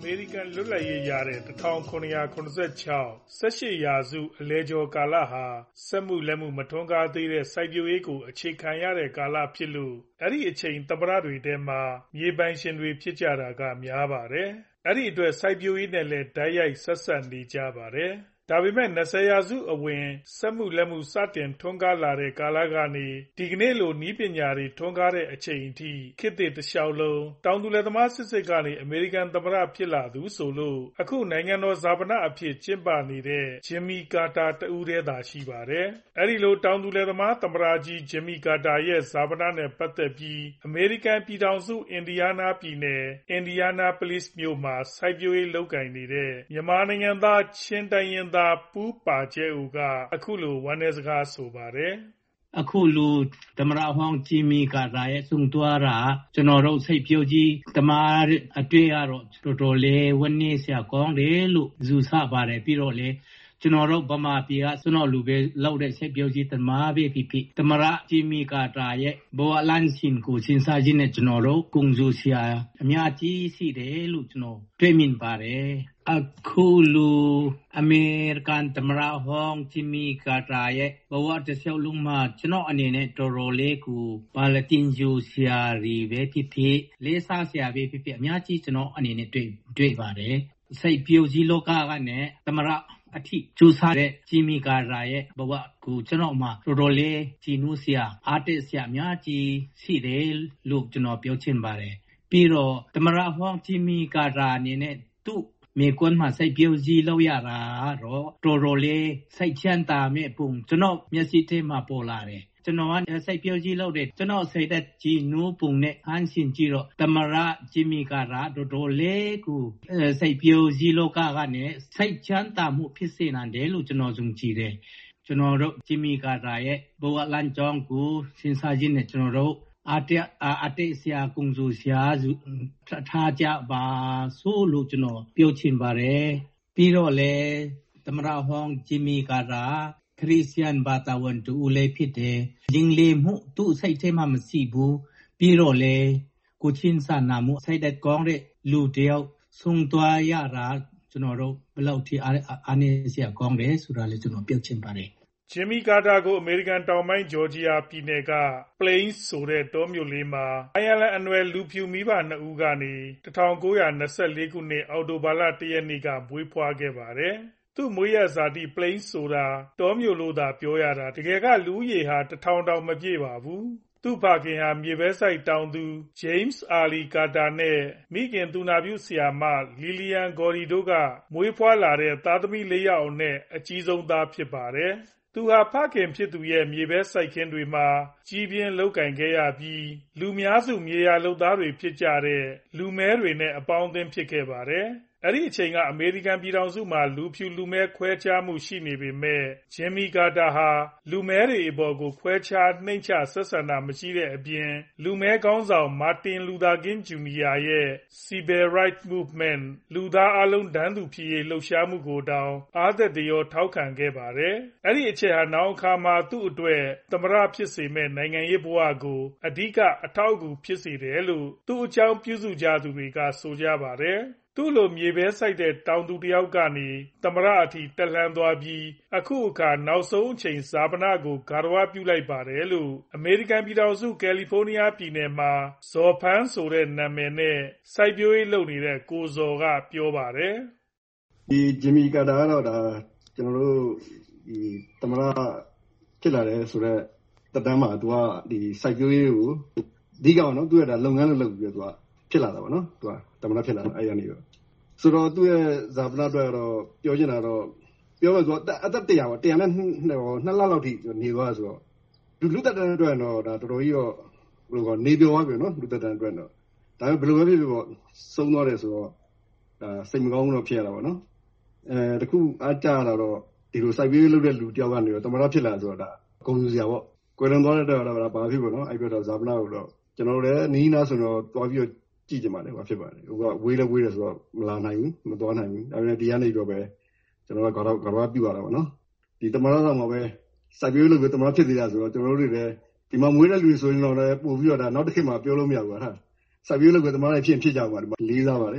ကန်လွတ်လပ်ရေးရတဲ့၁၉၇၆ ၁၈ရာစုအလယ်ကျော်ကာလဟာစက်မှုလက်မှုမထွန်းကားသေးတဲ့စိုက်ပျိုးရေးကိုအခြေခံရတဲ့ကာလဖြစ်လို့အဲဒီအချိန်သမ္မတတွေထဲမှာမြေပိုင်ရှင်တွေဖြစ်ကြတာကများပါတယ်။အဲဒီအတွက်စိုက်ပျိုးရေးနဲ့လည်းတိုက်ရိုက်ဆက်စပ်နေကြပါတယ်။ဒါပေမဲ့၂၀ရာစုအဝင်စက်မှုလက်မှုစတင်ထွန်းကားလာတဲ့ကာလကနေဒီကနေ့လိုနည်းပညာတွေထွန်းကားတဲ့အချိန်အထိခေတ်သစ်တလျှောက်လုံးတောင်သူလယ်သမားစစ်စစ်ကနေအမေရိကန်သမ္မတဖြစ်လာသူဆိုလို့အခုနိုင်ငံတော်ဈာပနအဖြစ်ကျင်းပနေတဲ့ဂျင်မီကာတာတဦးတည်းသာရှိပါတယ်။အဲဒီလိုတောင်သူလယ်သမားသမ္မတကြီးဂျင်မီကာတာရဲ့ဈာပနနဲ့ပတ်သက်ပြီးအမေရိကန်ပြည်ထောင်စုအင်ဒီယားနားပြည်နယ်အင်ဒီယာနာပိုလိစ်မြို့မှာစိုက်ပျိုးရေးလုပ်ကိုင်နေတဲ့မြန်မာနိုင်ငံသားချင်းတိုင်းရင်းသားပူးပါကျဲဦးကအခုလိုဝမ်းနည်းစကားဆိုပါတယ်။အခုလူသမရဟောင်းဂျီမီကာတာရဲ့ဆုံသွားတာကျွန်တော်တို့စိတ်ပြုကြီးတမားအတွေ့ရတော့တော်တော်လေးဝန်းနေစရာကောင်းတယ်လို့ယူဆပါတယ်ပြီးတော့လေကျွန်တော်တို့ဗမာပြည်ကကျွန်တော်လူပဲလောက်တဲ့စိတ်ပြုကြီးတမားပဲဖြစ်ဖြစ်တမရဂျီမီကာတာရဲ့ဘောအလန်စင်ကိုစဉ်းစားခြင်းနဲ့ကျွန်တော်တို့ကုံစုစရာအများကြီးရှိတယ်လို့ကျွန်တော်တွေ့မြင်ပါတယ်အခုလူအမေရိကန်သမရဟောင်းဂျီမီကာတာရဲ့ဘဝတစ်လျှောက်လုံးမှာကျွန်တော်အနေနဲ့တော်တော်လေးကိုပါလတင်ဂျူစရာတွေပဲဖြစ်ဖြစ်လေးစားစရာပဲဖြစ်ဖြစ်အများကြီးကျွန်တော်အနေနဲ့တွေ့တွေ့ပါတယ်စိတ်ပြုကြီးလောကကနဲ့သမရအထိကျူးစားတဲ့ဂျီမီကာရာရဲ့ဘဝကိုကျွန်တော်မှတော်တော်လေးကြည်နူးစရာအားတက်စရာအများကြီးရှိတယ်လို့ကျွန်တော်ပြောချင်ပါတယ်ပြီးတော့သမရဟောင်းဂျီမီကာရာအနေနဲ့သူ့မေကွန်းမှာစိတ်ပြုကြီးလောက်ရတာတော့တော်တော်လေးစိတ်ချမ်းသာမဲ့ပုံကျွန်တော်မျက်စိထဲမှာပေါ်လာတယ်ကျွန်တော်ကစိတ်ပြုကြီးလောက်တယ်ကျွန်တော်စိတ်သက်ကြီးနူးပုံနဲ့အန်းရှင်ကြည့်တော့တမရဂျီမီကာရာတော်တော်လေးကိုစိတ်ပြုကြီးလောကကနေစိတ်ချမ်းသာမှုဖြစ်စေနိုင်တယ်လို့ကျွန်တော်ယုံကြည်တယ်ကျွန်တော်တို့ဂျီမီကာရာရဲ့ဘဝလမ်းကြောင်းကိုစဉ်းစားခြင်းနဲ့ကျွန်တော်တို့အတေအတေဆရာကုံစုဆရာထားကြပါဆိုလို့ကျွန်တော်ပြောချင်ပါတယ်ပြီးတော့လေသမရဟောင်းဂျီမီကာရာခရစ်ယာန်ဘာသာဝင်တူလေးဖြစ်တယ်။ရင်လေးမှုသူ့စိတ်ထဲမှာမရှိဘူးပြီးတော့လေကိုချင်းစာနာမှုစိတ်သက်ကောင်းတဲ့လူတယောက်ဆုံးသွားရတာကျွန်တော်တို့ဘယ်လောက်ထိအားနည်းစရာကောင်းတယ်ဆိုတာလည်းကျွန်တော်ပြောချင်ပါတယ်ဂျင်မီကာတာကိုအမေရိကန်တောင်ပိုင်းဂျော်ဂျီယာပြည်နယ်က Plains ဆိုတဲ့တောမြို့လေးမှာအိုင်ယာလန်အနွယ်လူဖြူမိဘနှစ်ဦးကနေ၁၉၂၄ခုနှစ်အောက်တိုဘာလ၁ရက်နေ့ကမွေးဖွားခဲ့ပါတယ်။သူ့မွေးရဇာတိ Plains ဆိုတာတောမြို့လို့သာပြောရတာတကယ်ကလူဦးရေဟာတထောင်တောင်မပြည့်ပါဘူး။သူ့ဖခင်ဟာမြေပဲစိုက်တောင်သူ James Early Carter နဲ့မိခင်သူနာပြုဆရာမ Lillian Gordy တို့ကမွေးဖွားလာတဲ့သားသမီးလေးယောက်နဲ့အကြီးဆုံးသားဖြစ်ပါတယ်။သူဟာဖခင်ဖြစ်သူရဲ့မြေပဲစိုက်ခင်းတွေမှာကြီးပြင်းလုပ်ကင်ခဲ့ရပြီးလူများစုမြေယာလုပ်သားတွေဖြစ်ကြတဲ့လူမဲတွေနဲ့အပေါင်းအသင်းဖြစ်ခဲ့ပါတယ်။အဲ့ဒီအချိန်ကအမေရိကန်ပြည်ထောင်စုမှာလူဖြူလူမဲခွဲခြားမှုရှိနေပေမဲ့ဂျင်မီကာတာဟာလူမဲတွေအပေါ်ကိုခွဲခြားနှိမ့်ချဆက်ဆံတာမရှိတဲ့အပြင်လူမဲကောင်းဆောင်မာတင်လူသာကင်းဂျူနီယာရဲ့ Civil Rights Movement လူသားအလုံးတန်းတူဖြစ်ရေးလှုပ်ရှားမှုကိုတောင်အားသက်သရောထောက်ခံခဲ့ပါတယ်။အဲ့ဒီအချက်ဟာနောက်အခါမှာသူ့အတွက်သမရဖြစ်စေမဲ့နိုင်ငံရေးဘဝကိုအဓိကအထောက်အကူဖြစ်စေတယ်လို့သူ့အကြောင်းပြုစုကြသူတွေကဆိုကြပါတယ်။သူ့လိုမြေပဲစိုက်တဲ့တောင်သူတယောက်ကနေသမရအထိတက်လှမ်းသွားပြီးအခုအခါနောက်ဆုံးအချိန်ဇာပနကိုဂါရဝပြုလိုက်ပါတယ်လို့အမေရိကန်ပြည်ထောင်စုကယ်လီဖိုးနီးယားပြည်နယ်မှာဇော်ဖန်းဆိုတဲ့နာမည်နဲ့စိုက်ပျိုးရေးလုပ်နေတဲ့ကိုဇော်ကပြောပါတယ်ဒီဂျင်မီကာတာကတော့ဒါကျွန်တော်တို့ဒီသမရဖြစ်လာတယ်ဆိုတော့တတန်းမှာသူကဒီစိုက်ပျိုးရေးကိုအဓိကအောင်နော်သူကဒါလုပ်ငန်းလုပ်လုပ်ပြီးတော့သူကဖြစ်လာတာပေါ့နော်သူကတမနာဖြစ်လာတာအဲ့ရနေတော့ဆိုတော့သူ့ရဲ့ဇာပနာအတွက်တော့ပြောချင်တာတော့ပြောမယ်ဆိုတော့အသက်တရာပေါ့တရားနဲ့နှစ်လလောက်ထိနေသွားဆိုတော့လူလူတက်တဲ့အတွက်တော့ဒါတော်တော်ကြီးတော့ဘယ်လိုကနေပြောသွားပြီနော်လူတက်တဲ့အတွက်တော့ဒါပေမဲ့ဘယ်လိုပဲဖြစ်ဖြစ်ပေါ့ဆုံးသွားတယ်ဆိုတော့ဒါစိတ်မကောင်းတော့ဖြစ်ရတာပေါ့နော်အဲတခုအားကြတာတော့ဒီလိုစိုက်ပြေးလုပ်တဲ့လူတယောက်ကနေတော့တမနာဖြစ်လာဆိုတော့ဒါအကုန်ယူစရာပေါ့ကွယ်လွန်သွားတဲ့တော့ဒါဘာဖြစ်ပေါ့နော်အဲ့ပြတော့ဇာပနာကိုတော့ကျွန်တော်လည်းနီးနာဆိုတော့တွားပြီးကြည့်ကြမှာလေဘာဖြစ်ပါလဲဟိုကဝေးလဲဝေးတယ်ဆိုတော့မလာနိုင်ဘူးမသွားနိုင်ဘူးဒါပေမဲ့ဒီကနေတော့ပဲကျွန်တော်ကကတော့ကတော့ပြရတာပေါ့နော်ဒီတမရဆောင်မှာပဲစိုက်ပျိုးလို့ပဲတမရဖြစ်သေးတာဆိုတော့ကျွန်တော်တို့တွေလည်းဒီမှာမွေးတဲ့လူဆိုရင်တော့လည်းပို့ပြီးတော့ဒါနောက်တစ်ခေတ်မှာပြောလို့မရဘူးဟာစိုက်ပျိုးလို့ပဲတမရဖြစ်ဖြစ်ကြပါဒီမှာလေးစားပါလေ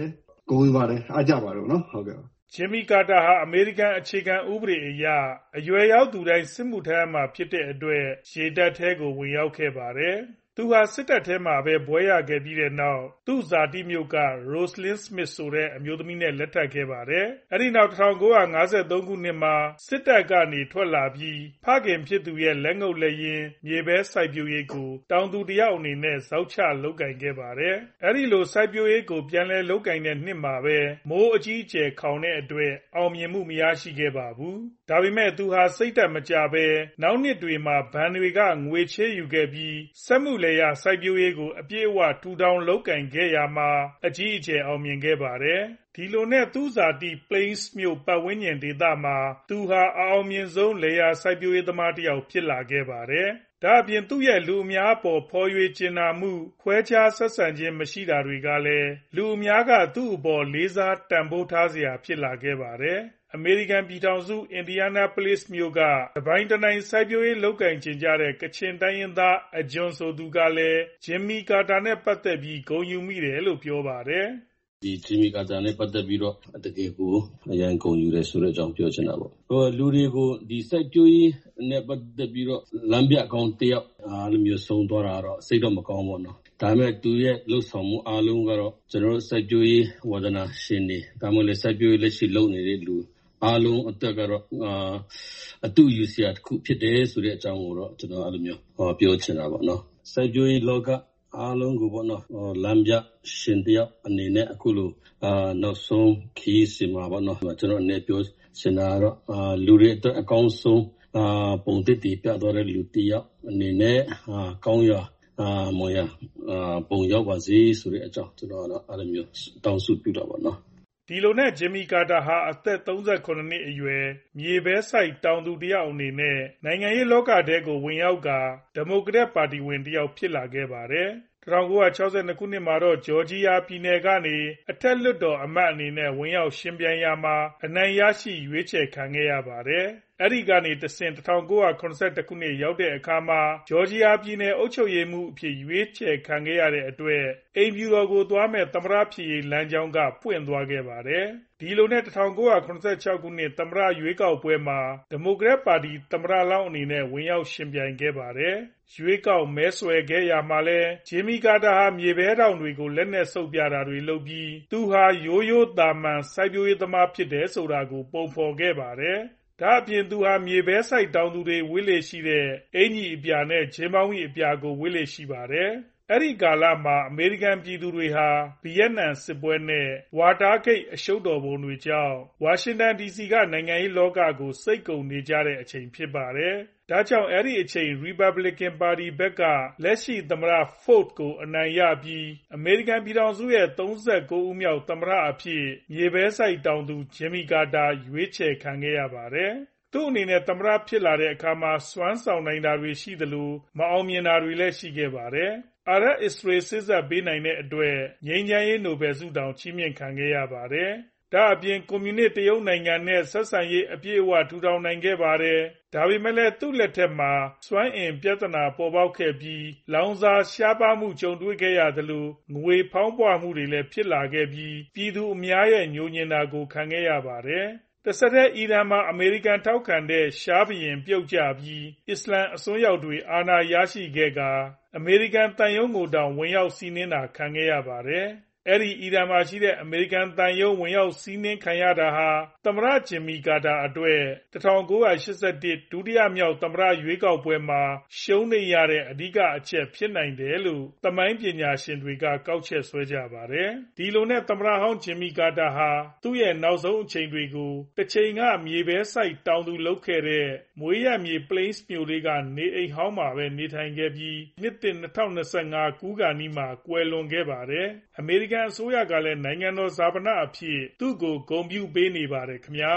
ဂုဏ်ယူပါတယ်အားကြပါတယ်နော်ဟုတ်ကဲ့ဂျင်မီကာတာဟာအမေရိကန်အခြေခံဥပဒေအရအရွယ်ရောက်သူတိုင်းစစ်မှုထမ်းရမှာဖြစ်တဲ့အတွက်ရေတပ်ထဲကိုဝင်ရောက်ခဲ့ပါတယ်။ သူဟာစစ်တပ်ထဲမှာပဲဘွဲ့ရခဲ့ပြီးတဲ့နောက်သူ့ဇာတိမြို့က Rosalynn Smith ဆိုတဲ့အမျိုးသမီးနဲ့လက်ထပ်ခဲ့ပါတယ်။အဲဒီနောက်၁၉၅၃ခုနှစ်မှာစစ်တပ်ကနေထွက်လာပြီးဖခင်ဖြစ်သူရဲ့လက်ငုပ်လက်ရင်းမြေပဲစိုက်ပျိုးရေးကိုတောင်သူတစ်ယောက်အနေနဲ့ဇောက်ချလုပ်ကိုင်ခဲ့ပါတယ်။အဲဒီလိုစိုက်ပျိုးရေးကိုပြန်လည်လုပ်ကိုင်တဲ့နှစ်မှာပဲမိုးအကြီးအကျယ်ခေါင်တဲ့အတွက်အောင်မြင်မှုမရရှိခဲ့ပါဘူး။ဒါပေမဲ့သူဟာစိတ်ဓာတ်မကျဘဲနောက်နှစ်တွေမှာဘဏ်တွေကငွေချေးယူခဲ့ပြီးစက်မှုလယ်ယာစိုက်ပျိုးရေးကိုအပြည့်အဝထူထောင်လုပ်ကိုင်ခဲ့ရာမှာအကြီးအကျယ်အောင်မြင်ခဲ့ပါတယ်။ဒီလိုနဲ့သူ့ဇာတိ Plains မြို့ပတ်ဝန်းကျင်ဒေသမှာသူဟာအအောင်မြင်ဆုံးလယ်ယာစိုက်ပျိုးရေးသမားတစ်ယောက်ဖြစ်လာခဲ့ပါတယ်။ဒါ့အပြင်သူ့ရဲ့လူအများအပေါ်ဖော်ရွေကျင်နာမှုခွဲခြားဆက်ဆံခြင်းမရှိတာတွေကလည်းလူအများကသူ့အပေါ်လေးစားတန်ဖိုးထားစရာဖြစ်လာခဲ့ပါတယ်။ အမေရိကန်ပြည်ထောင်စု Indianapolis မြို့ကတပိုင်တနိုင်စိုက်ပျိုးရေးလုပ်ကိုင်ချင်ကြတဲ့ကချင်တိုင်းရင်းသားအဂျွန်ဆိုသူကလည်းဂျင်မီကာတာနဲ့ပတ်သက်ပြီးဂုဏ်ယူမိတယ်လို့ပြောပါတယ်။ဒီဂျင်မီကာတာနဲ့ပတ်သက်ပြီးတော့တကယ်ကိုအရန်ဂုဏ်ယူတယ်ဆိုတဲ့အကြောင်းပြောချင်တာပေါ့ဟိုလူတွေကိုဒီစိုက်ပျိုးရေးနဲ့ပတ်သက်ပြီးတော့လမ်းပြအကောင်တယောက်အားလိုမျိုးဆုံးသွားတာတော့စိတ်တော့မကောင်းဘူးနော်ဒါပေမဲ့သူရဲ့လှုပ်ဆောင်မှုအားလုံးကတော့ကျွန်တော်တို့စိုက်ပျိုးရေးဝါဒနာရှင်တွေဒါမှမဟုတ်လေစိုက်ပျိုးရေးလက်ရှိလုပ်နေတဲ့လူအားလုံးအတွက်ကတော့အတူယူစရာတစ်ခုဖြစ်တယ်ဆိုတဲ့အကြောင်းကိုတော့ကျွန်တော်အဲ့လိုမျိုးပြောချင်တာပေါ့နော်စိုက်ပျိုးရေးလောကအားလုံးကိုပေါ့နော်လမ်းပြရှင်တယောက်အနေနဲ့အခုလိုနောက်ဆုံးခီးစီမှာပေါ့နော်ကျွန်တော်အနေနဲ့ပြောချင်တာတော့လူတွေအတွက်အကောင်းဆုံးပုံသစ်တည်ပြသွားတဲ့လူတယောက်အနေနဲ့ကောင်းရမွန်ရပုံရောက်ပါစေဆိုတဲ့အကြောင်းကျွန်တော်ကတော့အဲ့လိုမျိုးတောင်းဆိုပြုတာပေါ့နော်ဒီလိုနဲ့ဂျင်မီကာတာဟာအသက်၃၇နှစ်အရွယ်မြေပဲစိုက်တောင်သူတစ်ယောက်အနေနဲ့နိုင်ငံရေးလောကထဲကိုဝင်ရောက်ကာဒီမိုကရက်ပါတီဝင်တစ်ယောက်ဖြစ်လာခဲ့ပါတယ်။၁၉၆၂ခုနှစ်မှာတော့ဂျော်ဂျီယာပြည်နယ်ကနေအထက်လွှတ်တော်အမတ်အနေနဲ့ဝင်ရောက်ယှဉ်ပြိုင်ရာမှာအနိုင်ရရှိရွေးချယ်ခံခဲ့ရပါတယ်။အဲဒီကနေတဆင့်၁၉၇၁ခုနှစ်ရောက်တဲ့အခါမှာဂျော်ဂျီယာပြည်နယ်အုပ်ချုပ်ရေးမှူးအဖြစ်ရွေးချယ်ခံခဲ့ရတဲ့အတွက်အိမ်ဖြူတော်ကိုသွားမဲ့သမ္မတဖြစ်ရေးလမ်းကြောင်းကပွင့်သွားခဲ့ပါတယ်။ဒီလိုနဲ့၁၉၇၆ခုနှစ်သမ္မတရွေးကောက်ပွဲမှာဒီမိုကရက်ပါတီသမ္မတလောင်းအနေနဲ့ဝင်ရောက်ယှဉ်ပြိုင်ခဲ့ပါတယ်။ရွေးကောက်မဲဆွယ်ခဲ့ရာမှာလည်းဂျင်မီကာတာဟာမြေပဲတောင်တွေကိုလက်နက်ဆုပ်ပြတာတွေလုပ်ပြီးသူဟာရိုးရိုးသာမန်စိုက်ပျိုးရေးသမားဖြစ်တယ်ဆိုတာကိုပုံဖော်ခဲ့ပါတယ်။ဒါအပြင်သူဟာမြေပဲစိုက်တောင်သူတွေဝတ်လေ့ရှိတဲ့အင်ကြီးအပြာနဲ့ဂျင်းပေါင်းကြီးအပြာကိုဝတ်လေ့ရှိပါတယ်။အဲဒီကာလမှာအမေရိကန်ပြည်သူတွေဟာဗီယက်နမ်စစ်ပွဲနဲ့ဝါတာဂိတ်အရှုပ်တော်ပုံတွေကြောင့်ဝါရှင်တန်ဒီစီကနိုင်ငံရေးလောကကိုစိတ်ကုန်နေကြတဲ့အချိန်ဖြစ်ပါတယ်။ဒါကြောင့်အဲဒီအချိန် Republican ပါတီဘက်ကလက်ရှိသမ္မတ Ford ကိုအနိုင်ရပြီးအမေရိကန်ပြည်ထောင်စုရဲ့၃၉ဦးမြောက်သမ္မတအဖြစ်မြေပဲစိုက်တောင်သူဂျင်မီကာတာရွေးချယ်ခံခဲ့ရပါတယ်။သူ့အနေနဲ့သမ္မတဖြစ်လာတဲ့အခါမှာစွမ်းဆောင်နိုင်တာတွေရှိသလိုမအောင်မြင်တာတွေလည်းရှိခဲ့ပါတယ်။အာရပ်-အစ္စရေးစေ့စပ်ပေးနိုင်တဲ့အတွက်ငြိမ်းချမ်းရေးနိုဘယ်ဆုတောင်ချီးမြှင့်ခံခဲ့ရပါတယ်။ဒါအပြင်ကွန်မြူနစ်တရုတ်နိုင်ငံနဲ့ဆက်ဆံရေးအပြည့်အဝထူထောင်နိုင်ခဲ့ပါတယ်။ဒါပေမဲ့လည်းသူ့လက်ထက်မှာစွမ်းအင်ပြဿနာပေါ်ပေါက်ခဲ့ပြီးလောင်စာရှားပါးမှုကြုံတွေ့ခဲ့ရသလိုငွေဖောင်းပွမှုတွေလည်းဖြစ်လာခဲ့ပြီးပြည်သူအများရဲ့ငြိုငြင်တာကိုခံခဲ့ရပါတယ်။တဆက်တည်းအီရန်မှာအမေရိကန်ထောက်ခံတဲ့ရှားဘုရင်ပြုတ်ကျပြီးအစ္စလာမ်အစွန်းရောက်တွေအာဏာရရှိခဲ့ကာအမေရိကန်သံရုံးကိုတောင်ဝင်ရောက်စီးနင်းတာခံခဲ့ရပါတယ်။အဲဒီအီရန်မှာရှိတဲ့အမေရိကန်သံရုံးဝင်ရောက်စီးနင်းခံရတာဟာသမ္မတဂျင်မီကာတာအတွက်၁၉၈၁ဒုတိယမြောက်သမ္မတရွေးကောက်ပွဲမှာရှုံးနိမ့်ရတဲ့အဓိကအချက်ဖြစ်နိုင်တယ်လို့သမိုင်းပညာရှင်တွေကကောက်ချက်ဆွဲကြပါတယ်။ဒီလိုနဲ့သမ္မတဟောင်းဂျင်မီကာတာဟာသူ့ရဲ့နောက်ဆုံးအချိန်တွေကိုတစ်ချိန်ကမြေပဲစိုက်တောင်သူလုပ်ခဲ့တဲ့မွေးရမြေ Plains မြို့လေးကနေအိမ်ဟောင်းမှာပဲနေထိုင်ခဲ့ပြီးနှစ်သစ်၂၀၂၅ကူးကာနီးမှာကွယ်လွန်ခဲ့ပါတယ်။အမေရိကန်အစိုးရကလည်းနိုင်ငံတော်ဈာပနအဖြစ်သူ့ကိုဂုဏ်ပြုပေးနေပါတယ်ခင်ဗျာ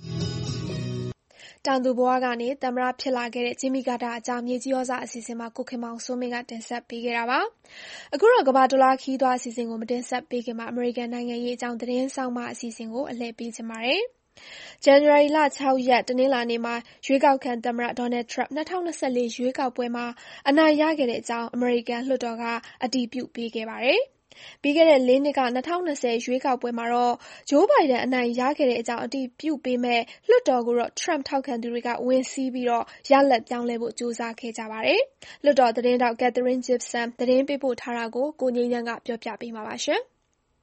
တောင်သူဘဝကနေသမ္မတဖြစ်လာခဲ့တဲ့ဂျင်မီကာတာအကြောင်းမြေကြီးဩဇာအစီအစဉ်မှာကိုခင်မောင်စိုးမင်းကတင်ဆက်ပေးခဲ့တာပါအခုတော့ကမ္ဘာတလွှားခီးသွားအစီအစဉ်ကိုမတင်ဆက်ပေးခင်မှာအမေရိကန်နိုင်ငံရေးအကြောင်းသတင်းဆောင်မအစီအစဉ်ကိုအလှည့်ပေးချင်ပါတယ်ဇန်နဝါရီလ၆ရက်တနင်္လာနေ့မှာရွေးကောက်ခံသမ္မတဒေါ်နယ်ထရမ့်၂၀၂၄ရွေးကောက်ပွဲမှာအနိုင်ရခဲ့တဲ့အကြောင်းအမေရိကန်လွှတ်တော်ကအတည်ပြုပေးခဲ့ပါတယ်။ပြီးခဲ့တဲ့လေးနှစ်က၂၀၂၀ရွေးကောက်ပွဲမှာတော့ဂျိုးဘိုင်ဒန်အနိုင်ရခဲ့တဲ့အကြောင်းအတည်ပြုပေးမဲ့လွှတ်တော်ကိုတော့ Trump ထောက်ခံသူတွေကဝင်စီးပြီးရလဒ်ပြောင်းလဲဖို့ကြိုးစားခဲ့ကြပါတယ်။လွှတ်တော်သတင်းထောက် Catherine Gibson သတင်းပေးပို့ထားတာကိုကိုငြိမ်းချမ်းကပြောပြပေးမှာပါရှင်။